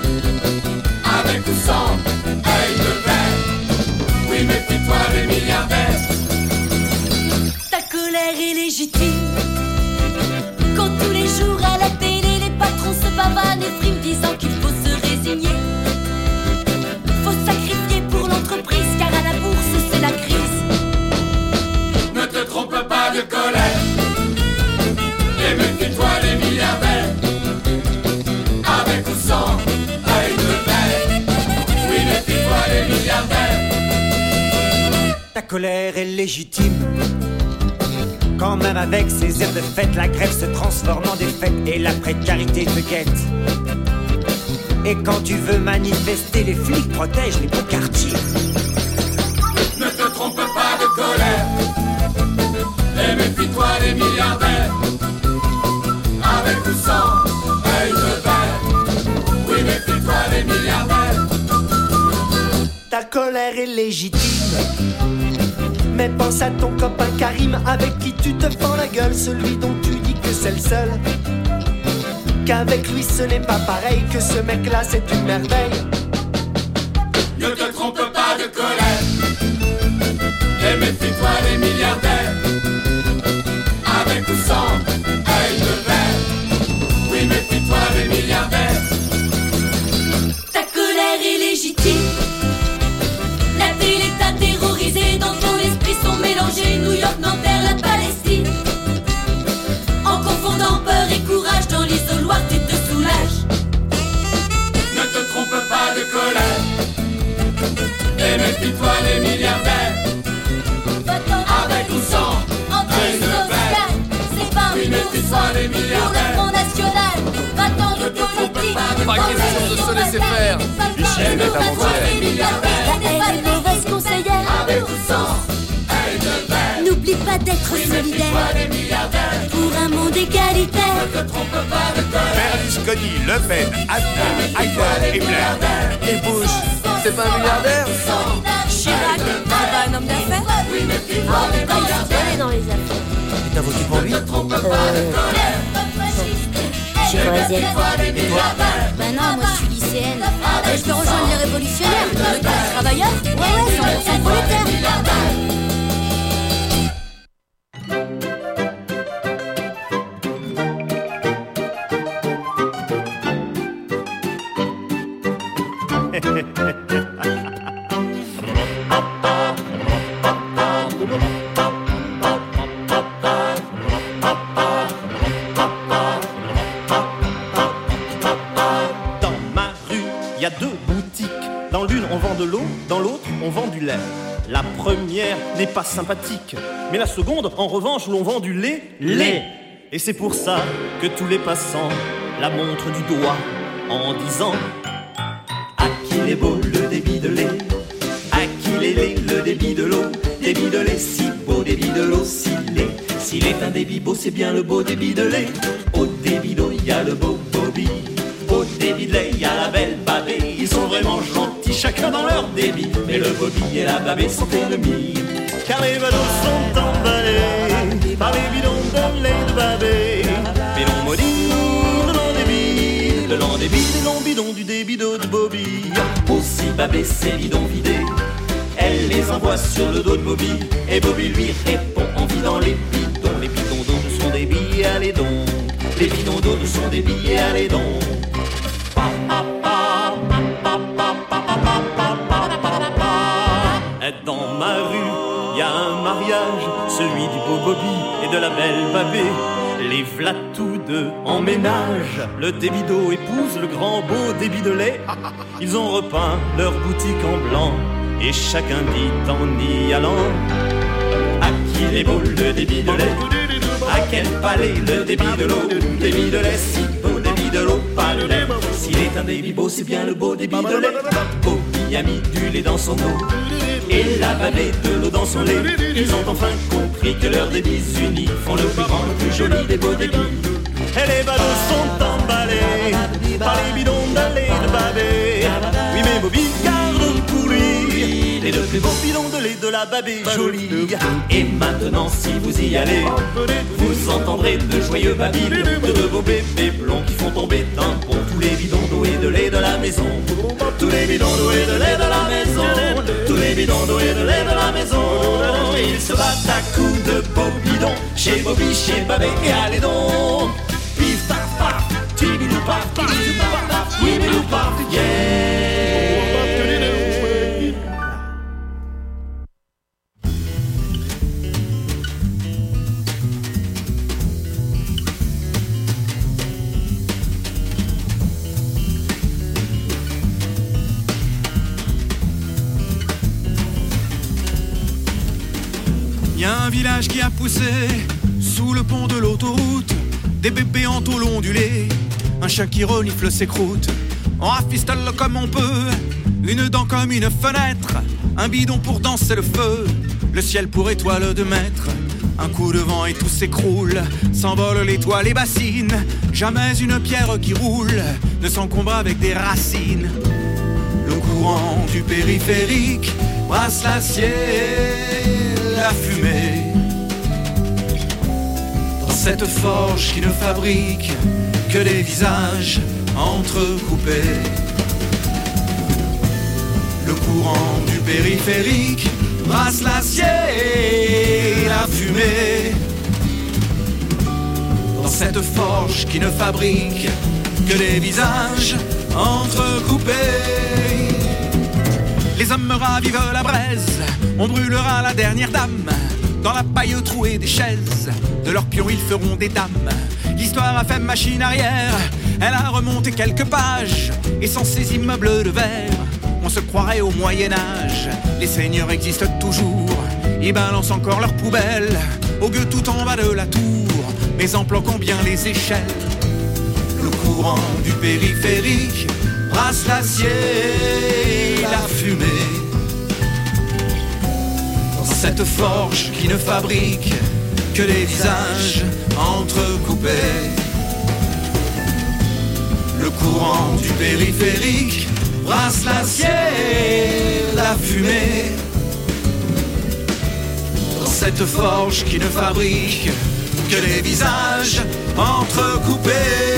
Speaker 5: avec ou sans œil de verre. Oui, méfie-toi des milliardaires.
Speaker 4: Ta colère est légitime, quand tous les jours à la télé les patrons se pavanent et friment disant qu'il faut se résigner. Faut sacrifier pour l'entreprise car à la bourse c'est la crise.
Speaker 5: Ne te trompe pas de colère, et méfie-toi des milliardaires, avec ou sans œil de verre. Oui, méfie-toi des milliardaires.
Speaker 23: Ta colère est légitime, quand même avec ces airs de fête, la grève se transforme en défaite et la précarité te guette. Et quand tu veux manifester, les flics protègent les beaux quartiers.
Speaker 5: Ne te trompe pas de colère, et méfie-toi des milliardaires, avec ou sans œil de verre. Oui, méfie-toi des milliardaires.
Speaker 23: Ta colère est légitime, mais pense à ton copain Karim, avec qui tu te fends la gueule, celui dont tu dis que c'est le seul. Qu'avec lui ce n'est pas pareil, que ce mec-là c'est une merveille.
Speaker 5: Ne te trompe pas de colère, et méfie-toi des milliardaires, avec ou sans œil de verre. Oui, méfie-toi des milliardaires.
Speaker 4: Ta colère est légitime, la télé t'a terrorisé, dans ton esprit sont mélangés New York, Nanterre, la Palestine. En confondant peur et courage, dans l'isoloir tu te soulages.
Speaker 5: Ne te trompe pas de colère, et méfie-toi des milliardaires, avec ou sans œil de verre.
Speaker 4: C'est pas
Speaker 5: oui, méfie-toi des milliardaires.
Speaker 4: Pour le Front National, va-t'en de politique.
Speaker 22: Pas question de se laisser faire.
Speaker 4: Michel est avant-hier. Elle est mauvaise conseillère,
Speaker 5: avec ou sans œil de verre.
Speaker 4: N'oublie pas d'être solidaire pour un monde égalitaire.
Speaker 5: Ne te trompe pas de colère.
Speaker 21: Berlusconi, Le Pen, Aznar, Hayek et Blair.
Speaker 22: Et Bush, c'est pas un milliardaire?
Speaker 4: Chirac, c'est pas un homme d'affaires?
Speaker 5: Oui, méfie-toi des milliardaires.
Speaker 4: Dans les affaires.
Speaker 23: Et t'as voté pour lui?
Speaker 5: Ne te trompe pas de colère,
Speaker 4: Je suis croisière.
Speaker 5: et toi?
Speaker 4: Bah non, moi je suis lycéenne. Je peux rejoindre les révolutionnaires. Le camp des travailleurs? Ouais, 100% prolétaire.
Speaker 24: Dans ma rue, il y a 2 boutiques. Dans l'une, on vend de l'eau, dans l'autre, on vend du lait. La première n'est pas sympathique, mais la seconde, en revanche, où l'on vend du lait. Et c'est pour ça que tous les passants la montrent du doigt en disant: à qui il est beau le débit de lait,
Speaker 23: débit de lait, si beau débit de l'eau, s'il est un débit beau, c'est bien le beau débit de lait. Au débit d'eau, il y a le beau Bobby. Au débit de lait, il y a la belle Babée. Ils sont vraiment gentils, chacun dans leur débit. Mais le Bobby et la Babée sont ennemis. Car les badauds sont emballés par les bidons de lait de Babée. Bidon maudit, le long débit, le long débit, le long bidon du débit d'eau de Bobby. Aussi Babée, ses bidons vidés, elle les envoie sur le dos de Bobby. Et Bobby lui répond en vidant les bidons. Les bidons d'eau de son débit, allez donc. Les bidons d'eau de son débit, allez donc. Dans ma rue, y a un mariage, celui du beau Bobby et de la belle Babée. Les v'là tous deux en ménage. Le débit d'eau épouse le grand beau débit de lait. Ils ont repeint leur boutique en blanc et chacun dit en y allant: à qui est beau le débit de lait? À quel palais le débit de l'eau? Débit de lait, si beau débit de l'eau, pas de lait. S'il est un débit beau, c'est bien le beau débit de lait. Bobby a mis du lait dans son eau et la Babée de l'eau dans son lait. Ils ont enfin compris que leurs débits unis font le plus grand, le plus joli des beaux débits. Et les badauds sont emballés par les bidons de lait de Babée. Oui mais Bobby garde pour lui les deux plus beaux bidons de lait de la Babée jolie. Et maintenant si vous y allez, vous entendrez de joyeux babil de deux beaux bébés blonds qui font tomber d'un pont tous les bidons d'eau et de lait de la maison. Tous les bidons d'eau et de lait de la maison. Tous les bidons d'eau et de lait de la maison. Ils se battent à coups de beaux bidons chez Bobby, chez Babée et allez donc. Pif paf paf, tibidou paf, tibidou paf paf, wibidou paf, yeah.
Speaker 2: Y a un village qui a poussé sous le pont de l'autoroute, des bébés en tôle ondulée, un chat qui renifle ses croûtes. On rafistole comme on peut, une dent comme une fenêtre, un bidon pour danser le feu, le ciel pour étoile de maître. Un coup de vent et tout s'écroule, s'envolent les toiles et bassines. Jamais une pierre qui roule ne s'encombre avec des racines. Le courant du périphérique brasse l'acier, la fumée. Dans cette forge qui ne fabrique que des visages entrecoupés. Le courant du périphérique brasse l'acier, la fumée. Dans cette forge qui ne fabrique que des visages entrecoupés. Les hommes ravivent la braise, on brûlera la dernière dame. Dans la paille trouée des chaises, de leurs pions ils feront des dames. L'histoire a fait machine arrière, elle a remonté quelques pages. Et sans ces immeubles de verre, on se croirait au Moyen-Âge. Les seigneurs existent toujours, ils balancent encore leurs poubelles au gueux tout en bas de la tour, mais en planquant bien les échelles. Le courant du périphérique brasse l'acier, la fumée. Dans cette forge qui ne fabrique que des visages entrecoupés. Le courant du périphérique brasse l'acier, la fumée. Dans cette forge qui ne fabrique que des visages entrecoupés.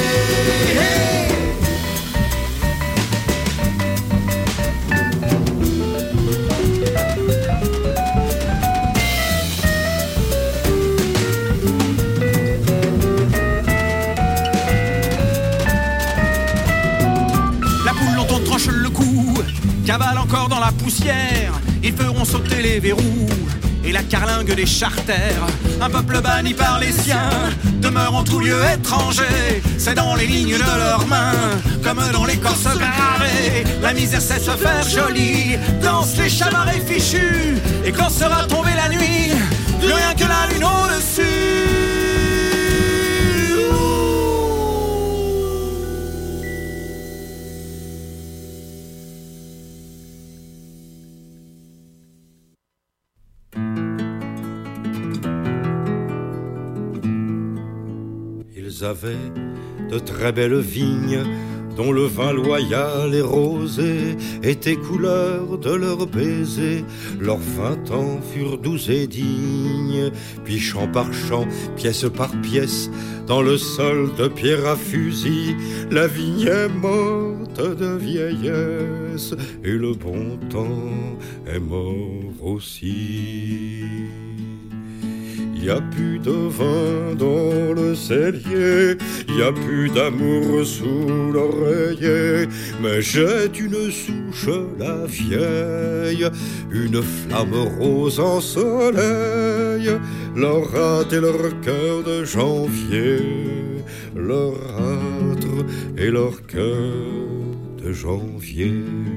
Speaker 2: Le cou, cavale encore dans la poussière, ils feront sauter les verrous et la carlingue des charters. Un peuple banni par les siens demeure en tout lieu étranger. C'est dans les lignes de leurs mains comme dans l'écorce gravée. La misère sait se faire jolie, danse les chamarrés fichus. Et quand sera tombée la nuit, plus rien que la lune au-dessus.
Speaker 21: Ils avaient de très belles vignes, dont le vin loyal et rosé était couleur de leurs baisers. Leurs 20 ans furent doux et dignes, puis champ par champ, pièce par pièce, dans le sol de pierre à fusil, la vigne est morte de vieillesse, et le bon temps est mort aussi. Y a plus de vin dans le cellier, y a plus d'amour sous l'oreiller, mais jette une souche la vieille, une flamme rose en soleil, leur hâte et leur cœur de janvier, leur âtre et leur cœur de janvier.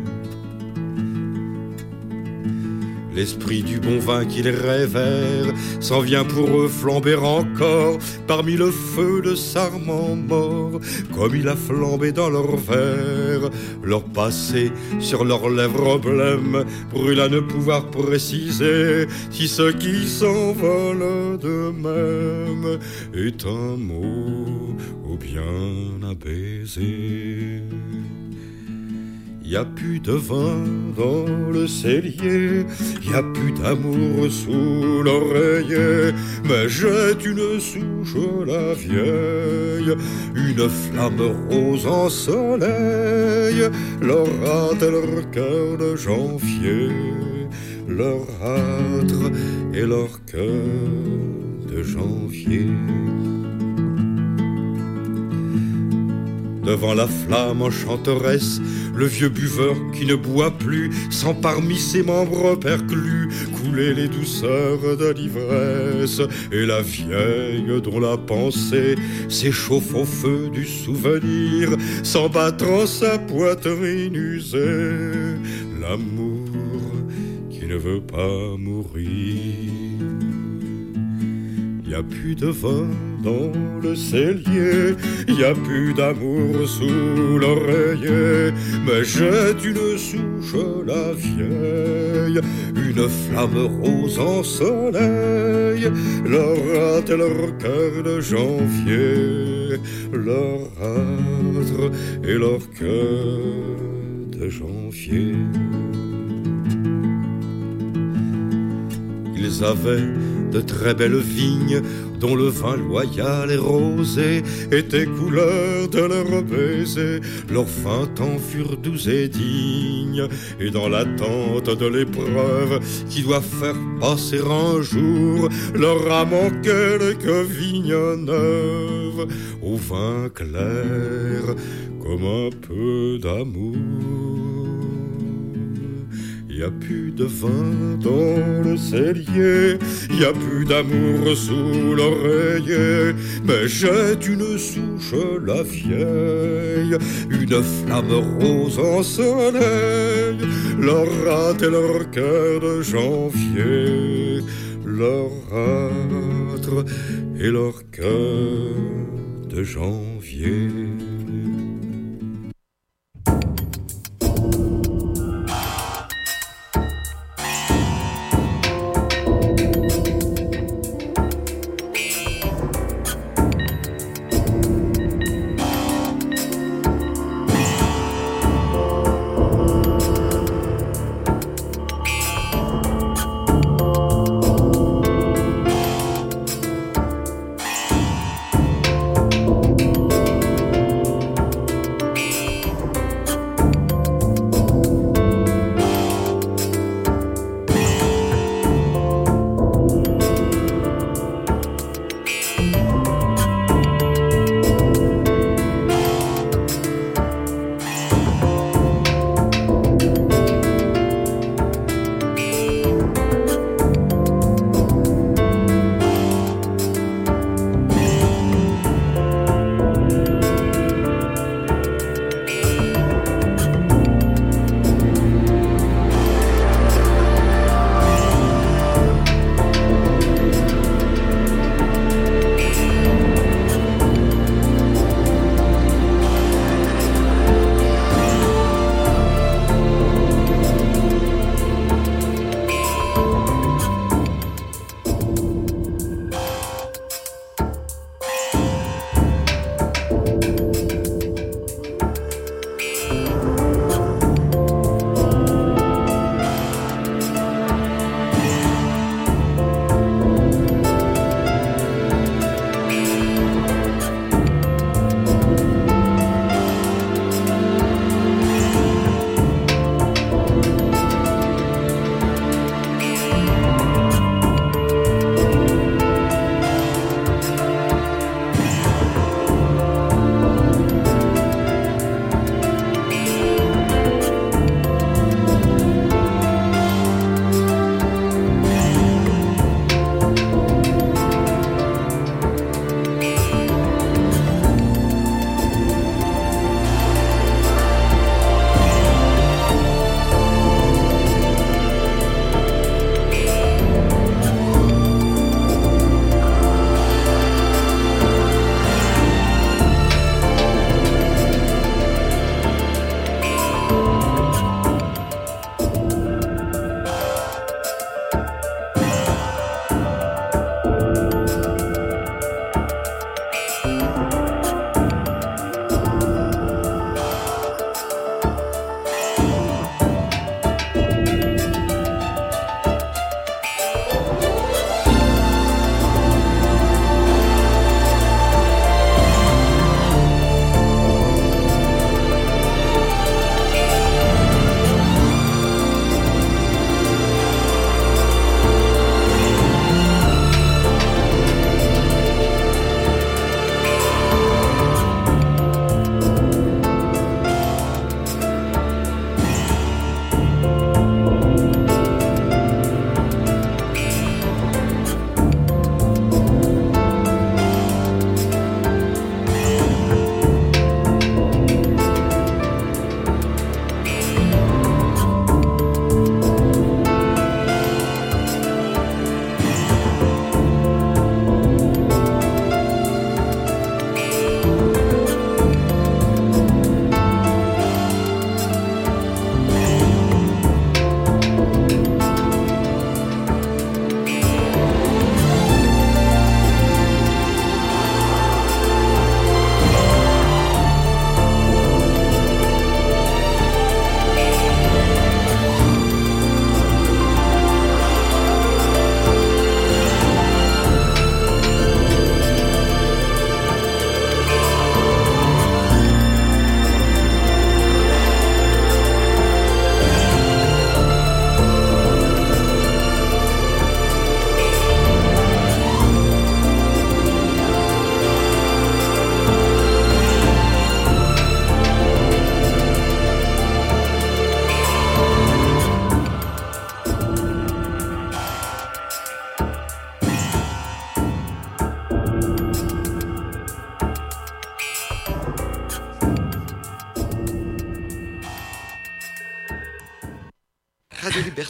Speaker 21: L'esprit du bon vin qu'ils rêvèrent s'en vient pour eux flamber encore parmi le feu de sarment mort, comme il a flambé dans leur verre. Leur passé sur leurs lèvres blêmes brûle à ne pouvoir préciser si ce qui s'envole d'eux-mêmes est un mot ou bien un baiser. Y a plus de vin dans le cellier, y a plus d'amour sous l'oreiller, mais jette une souche la vieille, une flamme rose en soleil, leur hâte et leur cœur de janvier, leur âtre et leur cœur de janvier. Devant la flamme enchanteresse, le vieux buveur qui ne boit plus sent parmi ses membres perclus couler les douceurs de l'ivresse, et la vieille dont la pensée s'échauffe au feu du souvenir s'en battre en sa poitrine usée, l'amour qui ne veut pas mourir. Y a plus de vin dans le cellier, y a plus d'amour sous l'oreiller, mais jette une souche la vieille, une flamme rose en soleil, leur hâte et leur cœur de janvier, leur âtre et leur cœur de janvier. Ils avaient de très belles vignes, dont le vin loyal et rosé était couleur de leur baiser. Leurs 20 ans furent doux et dignes, et dans l'attente de l'épreuve qui doit faire passer un jour, leur âme en quelques vignes neuves, au vin clair comme un peu d'amour. Y a plus de vin dans le cellier, y a plus d'amour sous l'oreiller, mais jette une souche la vieille, une flamme rose en soleil, leur hâte et leur cœur de janvier, leur âtre et leur cœur de janvier.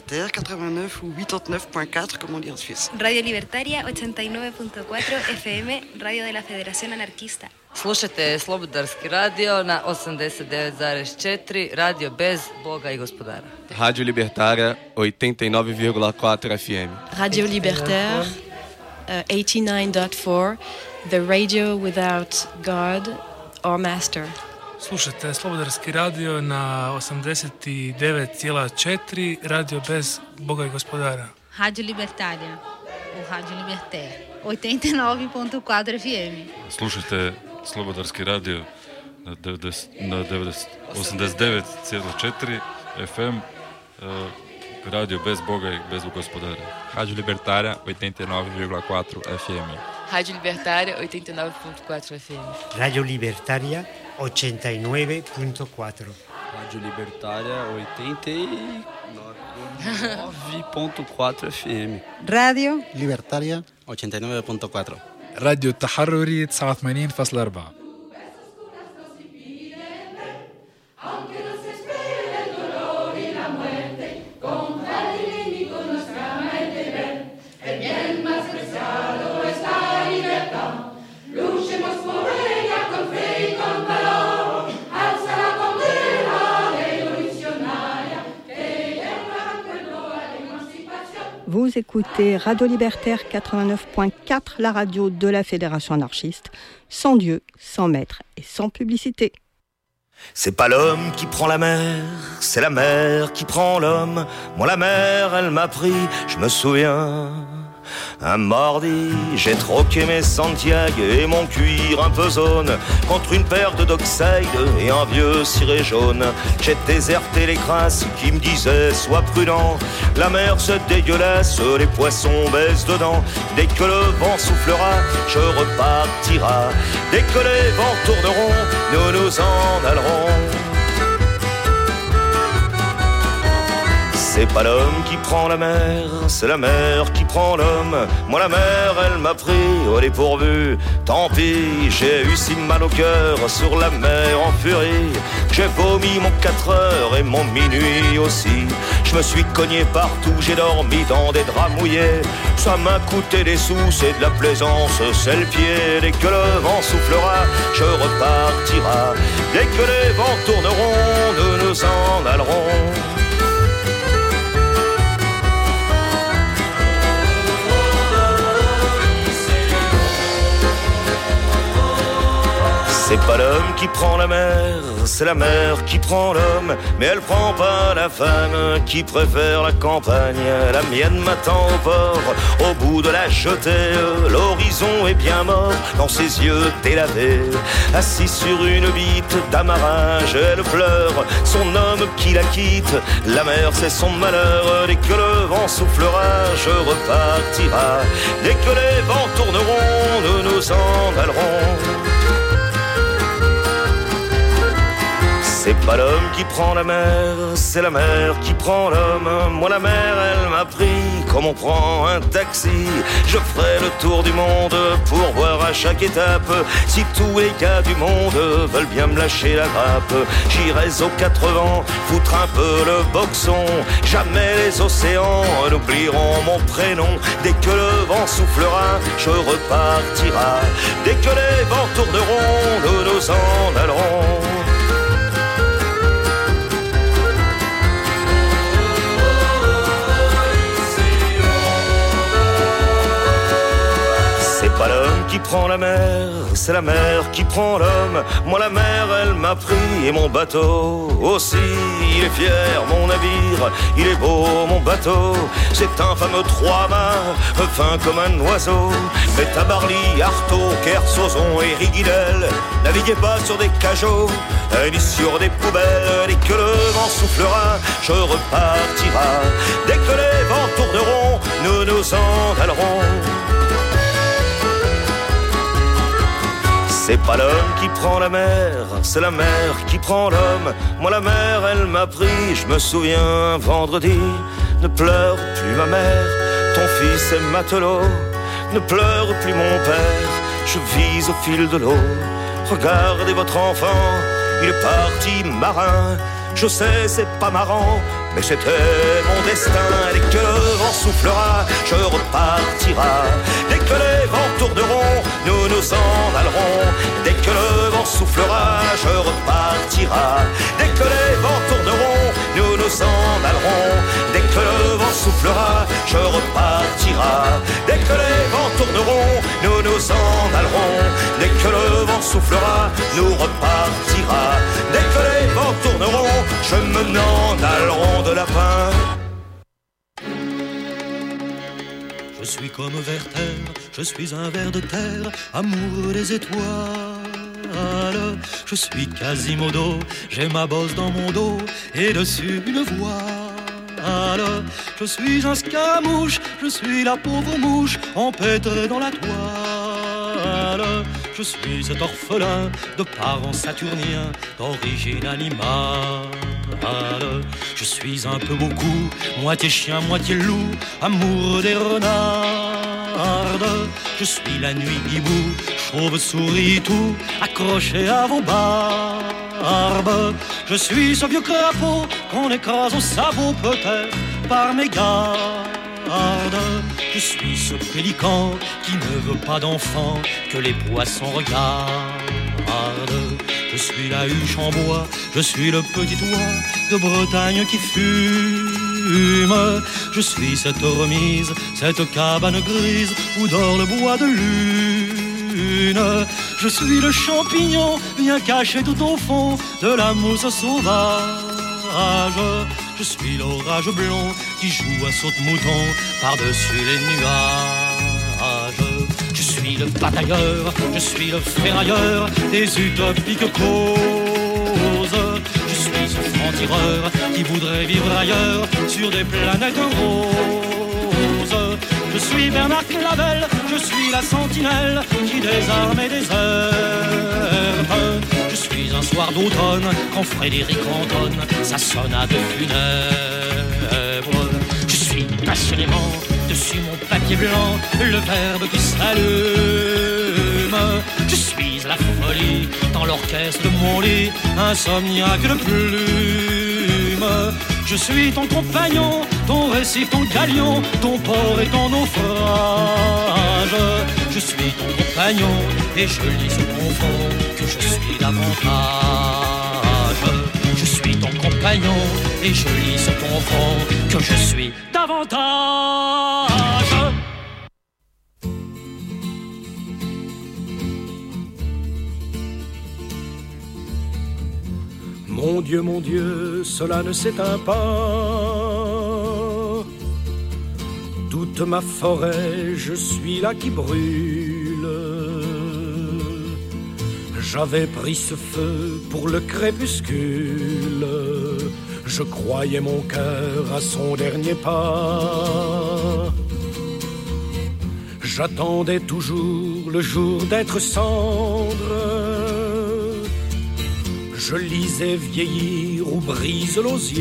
Speaker 1: Libertaire 89 ou 89.4 comme on dit en Suisse.
Speaker 8: Radio Libertaria 89.4 FM, Radio de la Federación Anarquista.
Speaker 9: Slušajte Slobodarski radio na 89,4, radio bez Boga i gospodara.
Speaker 10: Rádio Libertária 89,4 FM.
Speaker 11: Radio Libertaire 89.4, the radio without God or master.
Speaker 12: Slušajte Slobodarski radio na 89,4, radio bez Boga i gospodara.
Speaker 13: Radio Libertaria, o Rádio Libertaire, 89.4 FM.
Speaker 14: Slušajte Slobodarski radio na 89,4 FM, radio bez Boga i bez gospodara.
Speaker 15: Rádio Libertária 89,4 FM.
Speaker 9: Rádio Libertária 89.4 FM.
Speaker 3: Radio Libertaria 89.4.
Speaker 17: Rádio Libertária 89.4 FM.
Speaker 18: Radio
Speaker 17: Libertaria 89.4.
Speaker 19: راديو التحرري 89.4.
Speaker 18: Vous écoutez Radio Libertaire 89.4, la radio de la Fédération anarchiste, sans Dieu, sans maître et sans publicité.
Speaker 23: C'est pas l'homme qui prend la mer, c'est la mer qui prend l'homme. Moi la mer, elle m'a pris, je me souviens. Un mardi, j'ai troqué mes Santiago et mon cuir un peu zone contre une paire de Dockside et un vieux ciré jaune. J'ai déserté les crasses qui me disaient sois prudent, la mer c'est dégueulasse, les poissons baissent dedans. Dès que le vent soufflera, je repartira. Dès que les vents tourneront, nous nous en allerons. C'est pas l'homme qui prend la mer, c'est la mer qui prend l'homme. Moi la mer, elle m'a pris au dépourvu. Tant pis, j'ai eu si mal au cœur sur la mer en furie. J'ai vomi mon 4 heures et mon minuit aussi. Je me suis cogné partout, j'ai dormi dans des draps mouillés. Ça m'a coûté des sous, c'est de la plaisance, c'est le pied. Dès que le vent soufflera, je repartira. Dès que les vents tourneront, nous nous en allerons. C'est pas l'homme qui prend la mer, c'est la mer qui prend l'homme. Mais elle prend pas la femme qui préfère la campagne. La mienne m'attend au port, au bout de la jetée. L'horizon est bien mort dans ses yeux délavés. Assis sur une bite d'amarrage, elle pleure son homme qui la quitte. La mer c'est son malheur, dès que le vent soufflera, je repartira. Dès que les vents tourneront, nous nous en allerons. C'est pas l'homme qui prend la mer, c'est la mer qui prend l'homme. Moi la mer, elle m'a pris comme on prend un taxi. Je ferai le tour du monde pour voir à chaque étape si tous les gars du monde veulent bien me lâcher la grappe. J'irai aux 4 vents, foutre un peu le boxon. Jamais les océans n'oublieront mon prénom. Dès que le vent soufflera, je repartira. Dès que les vents tourneront, nous nous en allerons. C'est pas l'homme qui prend la mer, c'est la mer qui prend l'homme. Moi la mer, elle m'a pris et mon bateau aussi. Il est fier mon navire, il est beau mon bateau. C'est un fameux 3-mâts, fin comme un oiseau. Mais Tabarly, Artaud, Kersozon et Riguidel, naviguez pas sur des cajots, ni sur des poubelles. Dès que le vent soufflera, je repartira. Dès que les vents tourneront, nous nous en allerons. C'est pas l'homme qui prend la mer, c'est la mer qui prend l'homme. Moi la mer, elle m'a pris, je me souviens vendredi. Ne pleure plus ma mère, ton fils est matelot. Ne pleure plus mon père, je vis au fil de l'eau. Regardez votre enfant, il est parti marin. Je sais c'est pas marrant,
Speaker 6: mais c'était mon destin. Dès que le vent soufflera, je repartira. Dès que les vents tourneront, nous nous en allerons. Dès que le vent soufflera, je repartira. Dès que les vents tourneront, nous nous en allerons. Dès que le vent soufflera, je repartira. Dès que les vents tourneront, nous nous en allerons. Dès que le vent soufflera, nous repartira. Dès que les vents tourneront, je me n'en allerons de lapin.
Speaker 7: Je suis comme Werther, je suis un ver de terre, amoureux des étoiles. Je suis Quasimodo, j'ai ma bosse dans mon dos et dessus une voile. Je suis un scaramouche, je suis la pauvre mouche empêtrée dans la toile. Je suis cet orphelin de parents saturniens d'origine animale. Je suis un peu beaucoup, moitié chien, moitié loup, amoureux des renardes. Je suis la nuit hibou, chauve-souris tout, accroché à vos barbes. Je suis ce vieux crapaud qu'on écrase au sabot peut-être par mégarde. Je suis ce pélican qui ne veut pas d'enfant que les poissons regardent. Je suis la huche en bois, je suis le petit oie de Bretagne qui fume. Je suis cette remise, cette cabane grise où dort le bois de lune. Je suis le champignon bien caché tout au fond de la mousse sauvage. Je suis l'orage blanc qui joue à saute-mouton par-dessus les nuages. Je suis le batailleur, je suis le ferrailleur des utopiques causes. Je suis ce franc-tireur qui voudrait vivre ailleurs sur des planètes roses. Je suis Bernard Clavel, je suis la sentinelle qui désarme et déserte. Je suis un soir d'automne quand Frédéric entonne sa sonate funèbre. Je suis passionnément dessus mon papier blanc, le verbe qui s'allume. Je suis la folie dans l'orchestre de mon lit, insomniaque de plume. Je suis ton compagnon, ton récif, ton galion, ton port et ton naufrage. Je suis ton compagnon et je lis sur mon front que je suis davantage. Je suis ton compagnon et je lis sur ton front que je suis davantage. Mon Dieu, cela ne s'éteint pas. Toute ma forêt, je suis là qui brûle. J'avais pris ce feu pour le crépuscule. Je croyais mon cœur à son dernier pas. J'attendais toujours le jour d'être cendre. Je lisais vieillir ou brise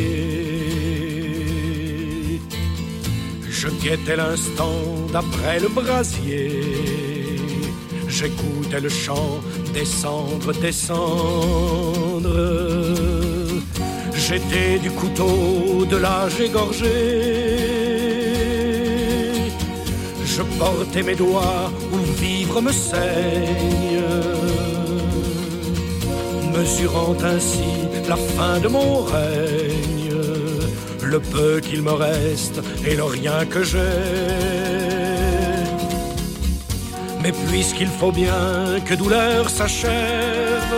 Speaker 7: l'osier. Je guettais l'instant d'après le brasier. J'écoutais le chant descendre, descendre. J'étais du couteau de l'âge égorgé. Je portais mes doigts où le vivre me saigne, mesurant ainsi la fin de mon règne, le peu qu'il me reste et le rien que j'ai. Mais puisqu'il faut bien que douleur s'achève,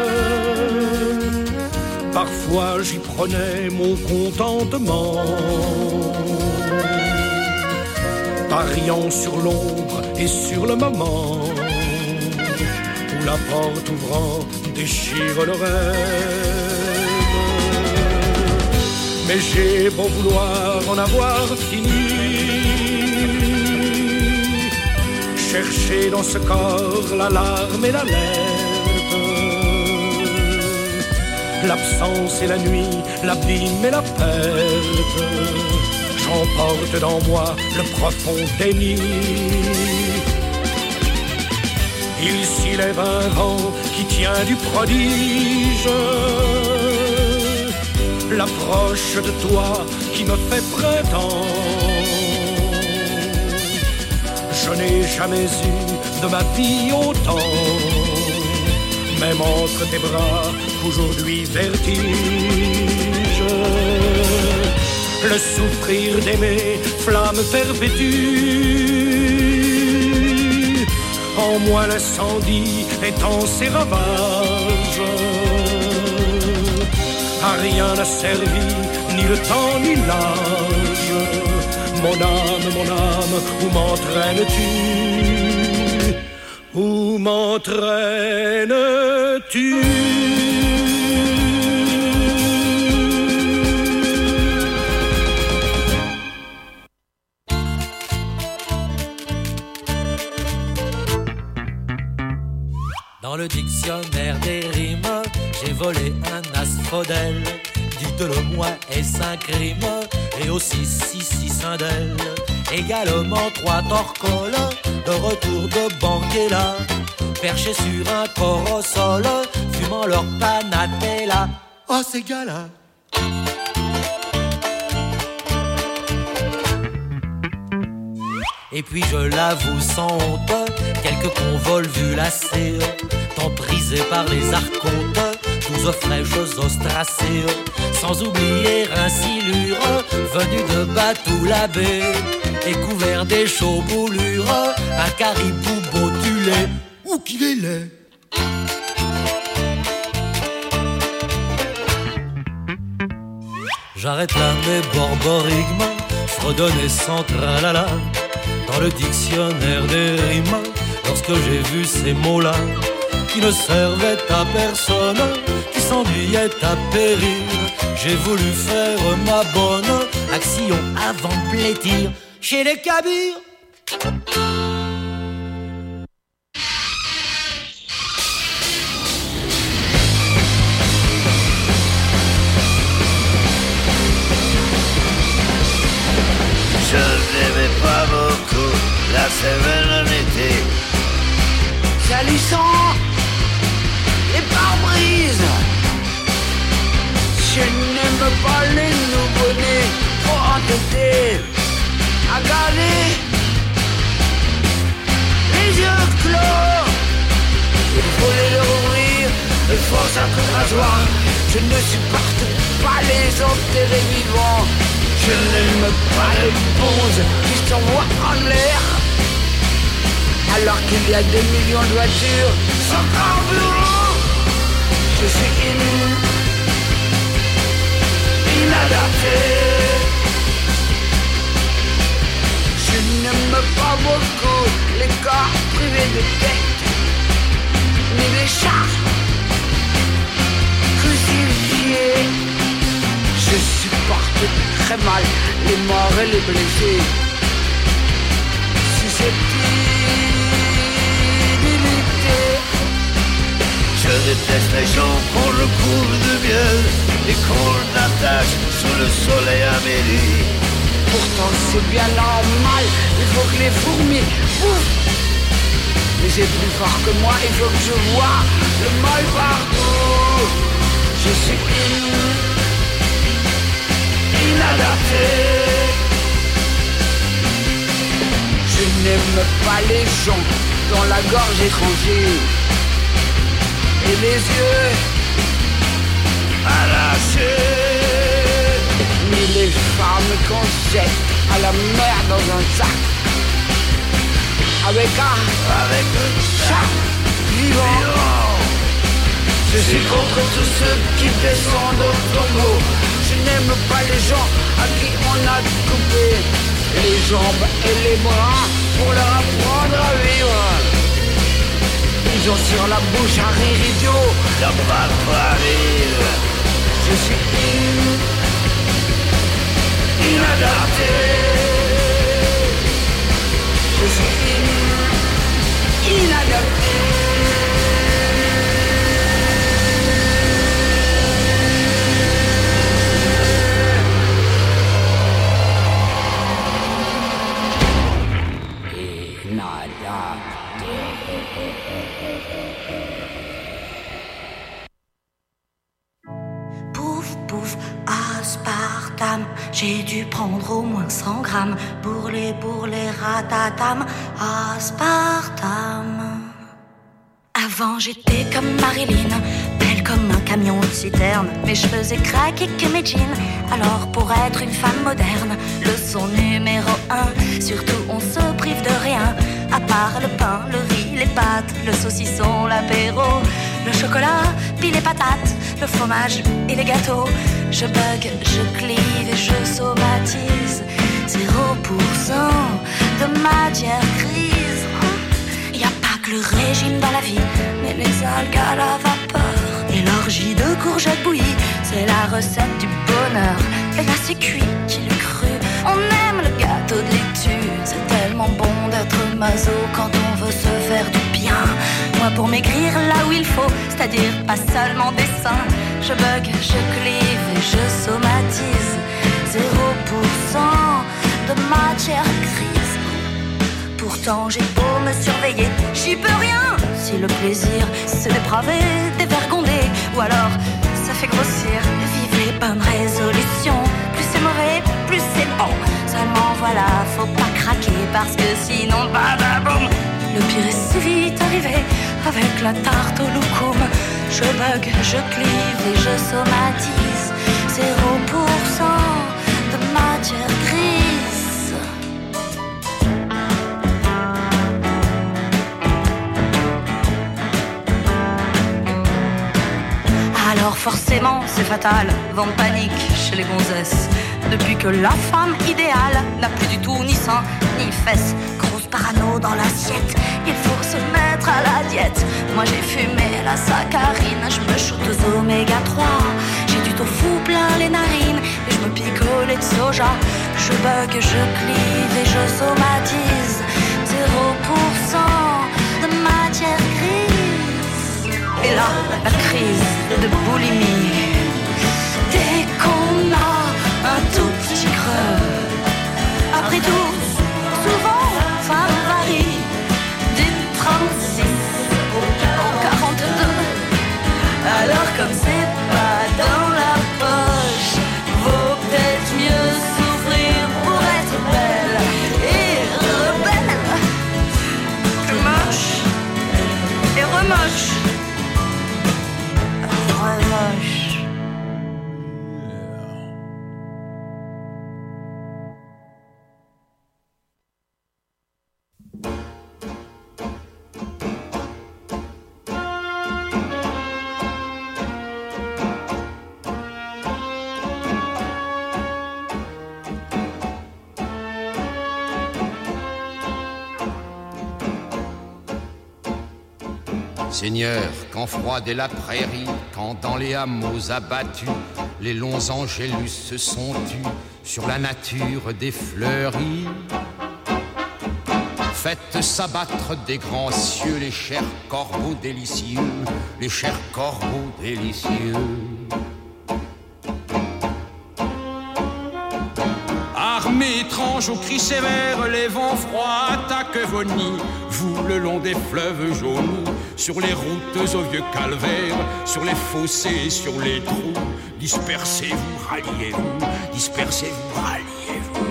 Speaker 7: parfois j'y prenais mon contentement, pariant sur l'ombre et sur le moment où la porte ouvrant déchire le rêve. Mais j'ai beau vouloir en avoir fini, chercher dans ce corps la larme et l'alerte, l'absence et la nuit, l'abîme et la perte. J'emporte dans moi le profond déni. Il s'y lève un vent qui tient du prodige,
Speaker 2: l'approche de toi qui me fait printemps. Je n'ai jamais eu de ma vie autant, même entre tes bras, aujourd'hui vertige. Le souffrir d'aimer, flamme perpétue. En moi l'incendie étend ses ravages. À rien n'a servi ni le temps ni l'âge. Mon âme, où m'entraînes-tu? Où m'entraînes-tu?
Speaker 5: Dans le dictionnaire des rimes, j'ai volé un asphodèle. Dites-le-moi, est-ce un crime? Et aussi 6 indelles. Également 3 torcoles, de retour de Banguela, perchés sur un corps au sol, fumant leur panatella.
Speaker 2: Oh, ces gars-là!
Speaker 5: Et puis je l'avoue sans honte, quelques convols vulacés, tant brisés par les archontes, 12 fraîches ostracées, sans oublier un silure venu de Batou-la-Baie, et couvert des chauboulures, un caribou botulé.
Speaker 2: Où qu'il est laid?
Speaker 5: J'arrête là mes borborigmes, fredonner sans tralala, dans le dictionnaire des rimes, lorsque j'ai vu ces mots-là, qui ne servaient à personne, qui s'ennuyaient à périr, j'ai voulu faire ma bonne action avant de blêtir chez les Kabyres.
Speaker 16: Je n'aimais pas beaucoup la Seine en été.
Speaker 20: Salissant les pare-brises. Je n'aime pas les nouveau-nés trop entêtés à garder les yeux clos. Il faut les ouvrir, il faut un coup de rasoir. Je ne supporte pas les enterrés vivants. Je n'aime pas les bonzes qui s'envoient en l'air, alors qu'il y a 2 millions de voitures sans carburant. Je suis inadapté. Je n'aime pas beaucoup les corps privés de tête, ni les chats crucifiés. Je supporte très mal les morts et les blessés. Susceptibilité.
Speaker 16: Je déteste les gens qu'on recouvre de miel et qu'on attache sous le soleil amélie.
Speaker 20: Pourtant c'est bien normal, il faut que les fourmis bouffent. Mais c'est plus fort que moi, il faut que je vois le mal partout. Je suis inadapté. Je n'aime pas les gens dont la gorge est tranchée et les yeux arrachés, ni les femmes qu'on jette à la mer dans un sac avec un chat vivant. Je suis contre tous ceux qui descendent au tombeau. Je n'aime pas les gens à qui on a coupé les jambes et les bras pour leur apprendre à vivre. Ils ont sur la bouche un rire idiot, la barbarie. Je suis inadapté. Je suis inadapté.
Speaker 22: Pouf, pouf, ah
Speaker 4: J'ai dû prendre au moins 100 grammes pour les ratatam, aspartame. Avant j'étais comme Marilyn, belle comme un camion de citerne. Mes cheveux faisaient craquer que mes jeans. Alors pour être une femme moderne, leçon numéro 1, surtout on se prive de rien. À part le pain, le riz, les pâtes, le saucisson, l'apéro, le chocolat, puis les patates, le fromage et les gâteaux. Je bug, je clive et je somatise. 0% de matière grise. Y a pas que le régime dans la vie, mais les algues à la vapeur et l'orgie de courgettes bouillies, c'est la recette du bonheur. Et là c'est cuit, qui l'eût cru. On aime le gâteau de laitue. C'est tellement bon d'être maso quand on veut se faire du bien. Moi pour maigrir là où il faut, c'est-à-dire pas seulement des seins, je bug, je clive et je somatise. 0% de matière grise. Pourtant j'ai beau me surveiller, j'y peux rien. Si le plaisir c'est dépravé, dévergondé, ou alors ça fait grossir. Vive les bonnes résolutions. Plus c'est mauvais, plus c'est bon. Seulement voilà, faut pas craquer parce que sinon badaboum. Le pire est si vite arrivé avec la tarte au loukoum. Je bug, je clive et je somatise. 0% de matière grise. Alors forcément c'est fatal, vent de panique chez les gonzesses. Depuis que la femme idéale n'a plus du tout ni sein ni fesses. Grosse parano dans l'assiette, il faut se mettre à la diète. Moi j'ai fumé la saccharine, je me shoot aux oméga 3. J'ai du tofu plein les narines et je me picolais de soja. Je bug, je clive et je somatise. 0% de matière grise. Et là, la crise de boulimie. Dès qu'on a un tout petit creux, après tout, souvent, ça varie. Du 36 au 42. Alors comme c'est pas dans la poche, vaut peut-être mieux souffrir pour être belle et rebelle que moche et remoche. Remoche.
Speaker 21: Seigneur, quand froide est la prairie, quand dans les hameaux abattus, les longs angélus se sont tus sur la nature des fleuries. Faites s'abattre des grands cieux les chers corbeaux délicieux, les chers corbeaux délicieux. Armée étrange aux cris sévères, les vents froids attaquent vos nids. Vous le long des fleuves jaunis, sur les routes au vieux calvaire, sur les fossés, sur les trous. Dispersez-vous, ralliez-vous, dispersez-vous, ralliez-vous.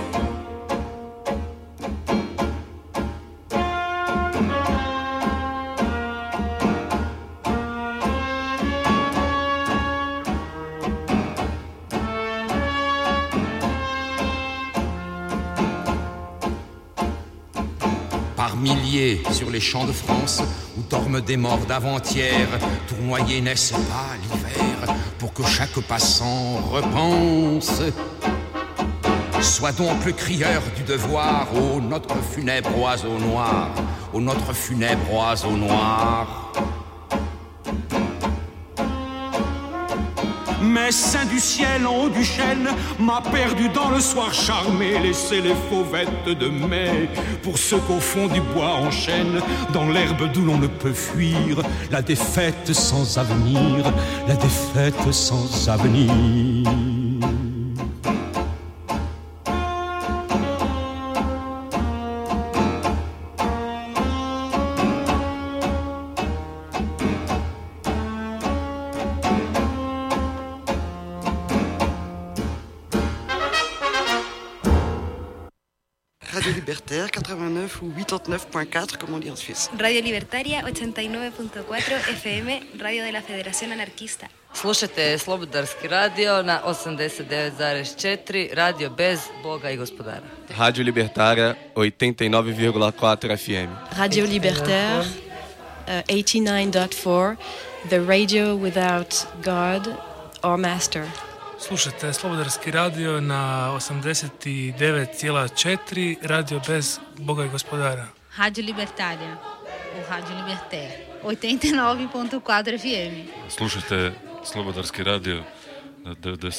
Speaker 21: Par milliers sur les champs de France, où dorment des morts d'avant-hier, tournoyés n'est-ce pas l'hiver, pour que chaque passant repense. Sois donc le crieur du devoir, ô notre funèbre oiseau noir, ô notre funèbre oiseau noir. Mais saint du ciel en haut du chêne m'a perdu dans le soir charmé. Laissez les fauvettes de mai pour ceux qu'au fond du bois enchaînent dans l'herbe d'où l'on ne peut fuir la défaite sans avenir, la défaite sans avenir.
Speaker 1: Radio Libertaire 89 ou 89.4, comme on dit en Suisse.
Speaker 11: Radio Libertaria 89.4 FM, Radio de la Federación Anarquista.
Speaker 9: Slušajte Slobodarski radio na 89,4, radio bez Boga i gospodara.
Speaker 10: Rádio Libertária 89,4 FM.
Speaker 11: Radio Libertaire 89.4, the radio without God or master.
Speaker 12: Slušajte Slobodarski radio na 89,4, radio bez Boga i gospodara.
Speaker 13: Rádio Libertária, o Rádio Libertaire, 89.4 FM.
Speaker 14: Slušajte Slobodarski radio na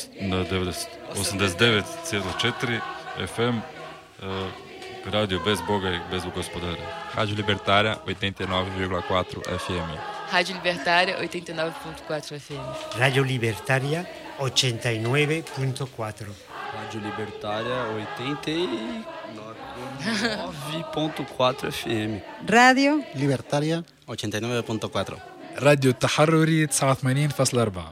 Speaker 14: 89,4 FM, radio bez Boga i bez gospodara.
Speaker 15: Rádio Libertária 89,4 FM.
Speaker 8: Rádio Libertária 89.4 FM.
Speaker 3: Radio Libertaria 89.4.
Speaker 17: Rádio Libertária 89.4 FM.
Speaker 18: Radio
Speaker 17: Libertaria 89.4.
Speaker 19: راديو التحرري 89.4.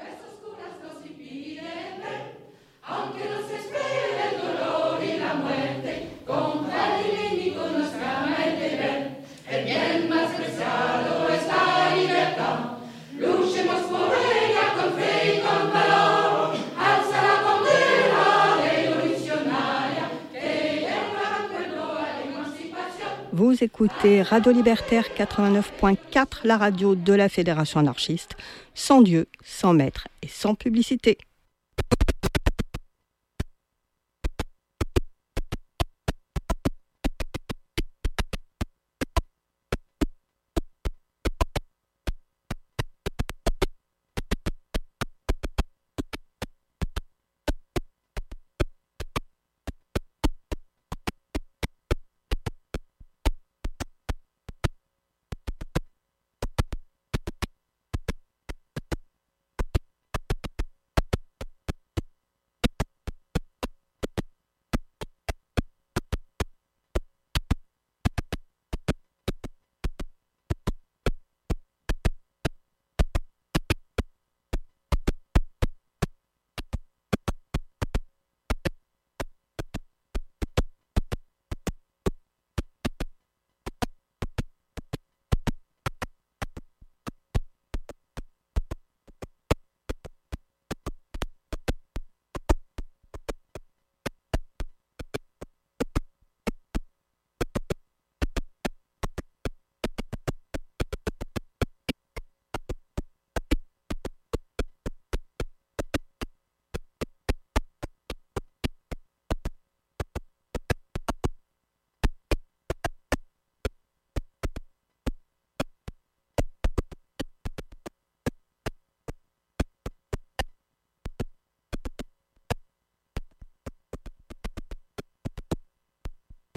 Speaker 18: Vous écoutez Radio Libertaire 89.4, la radio de la Fédération anarchiste, sans Dieu, sans maître et sans publicité.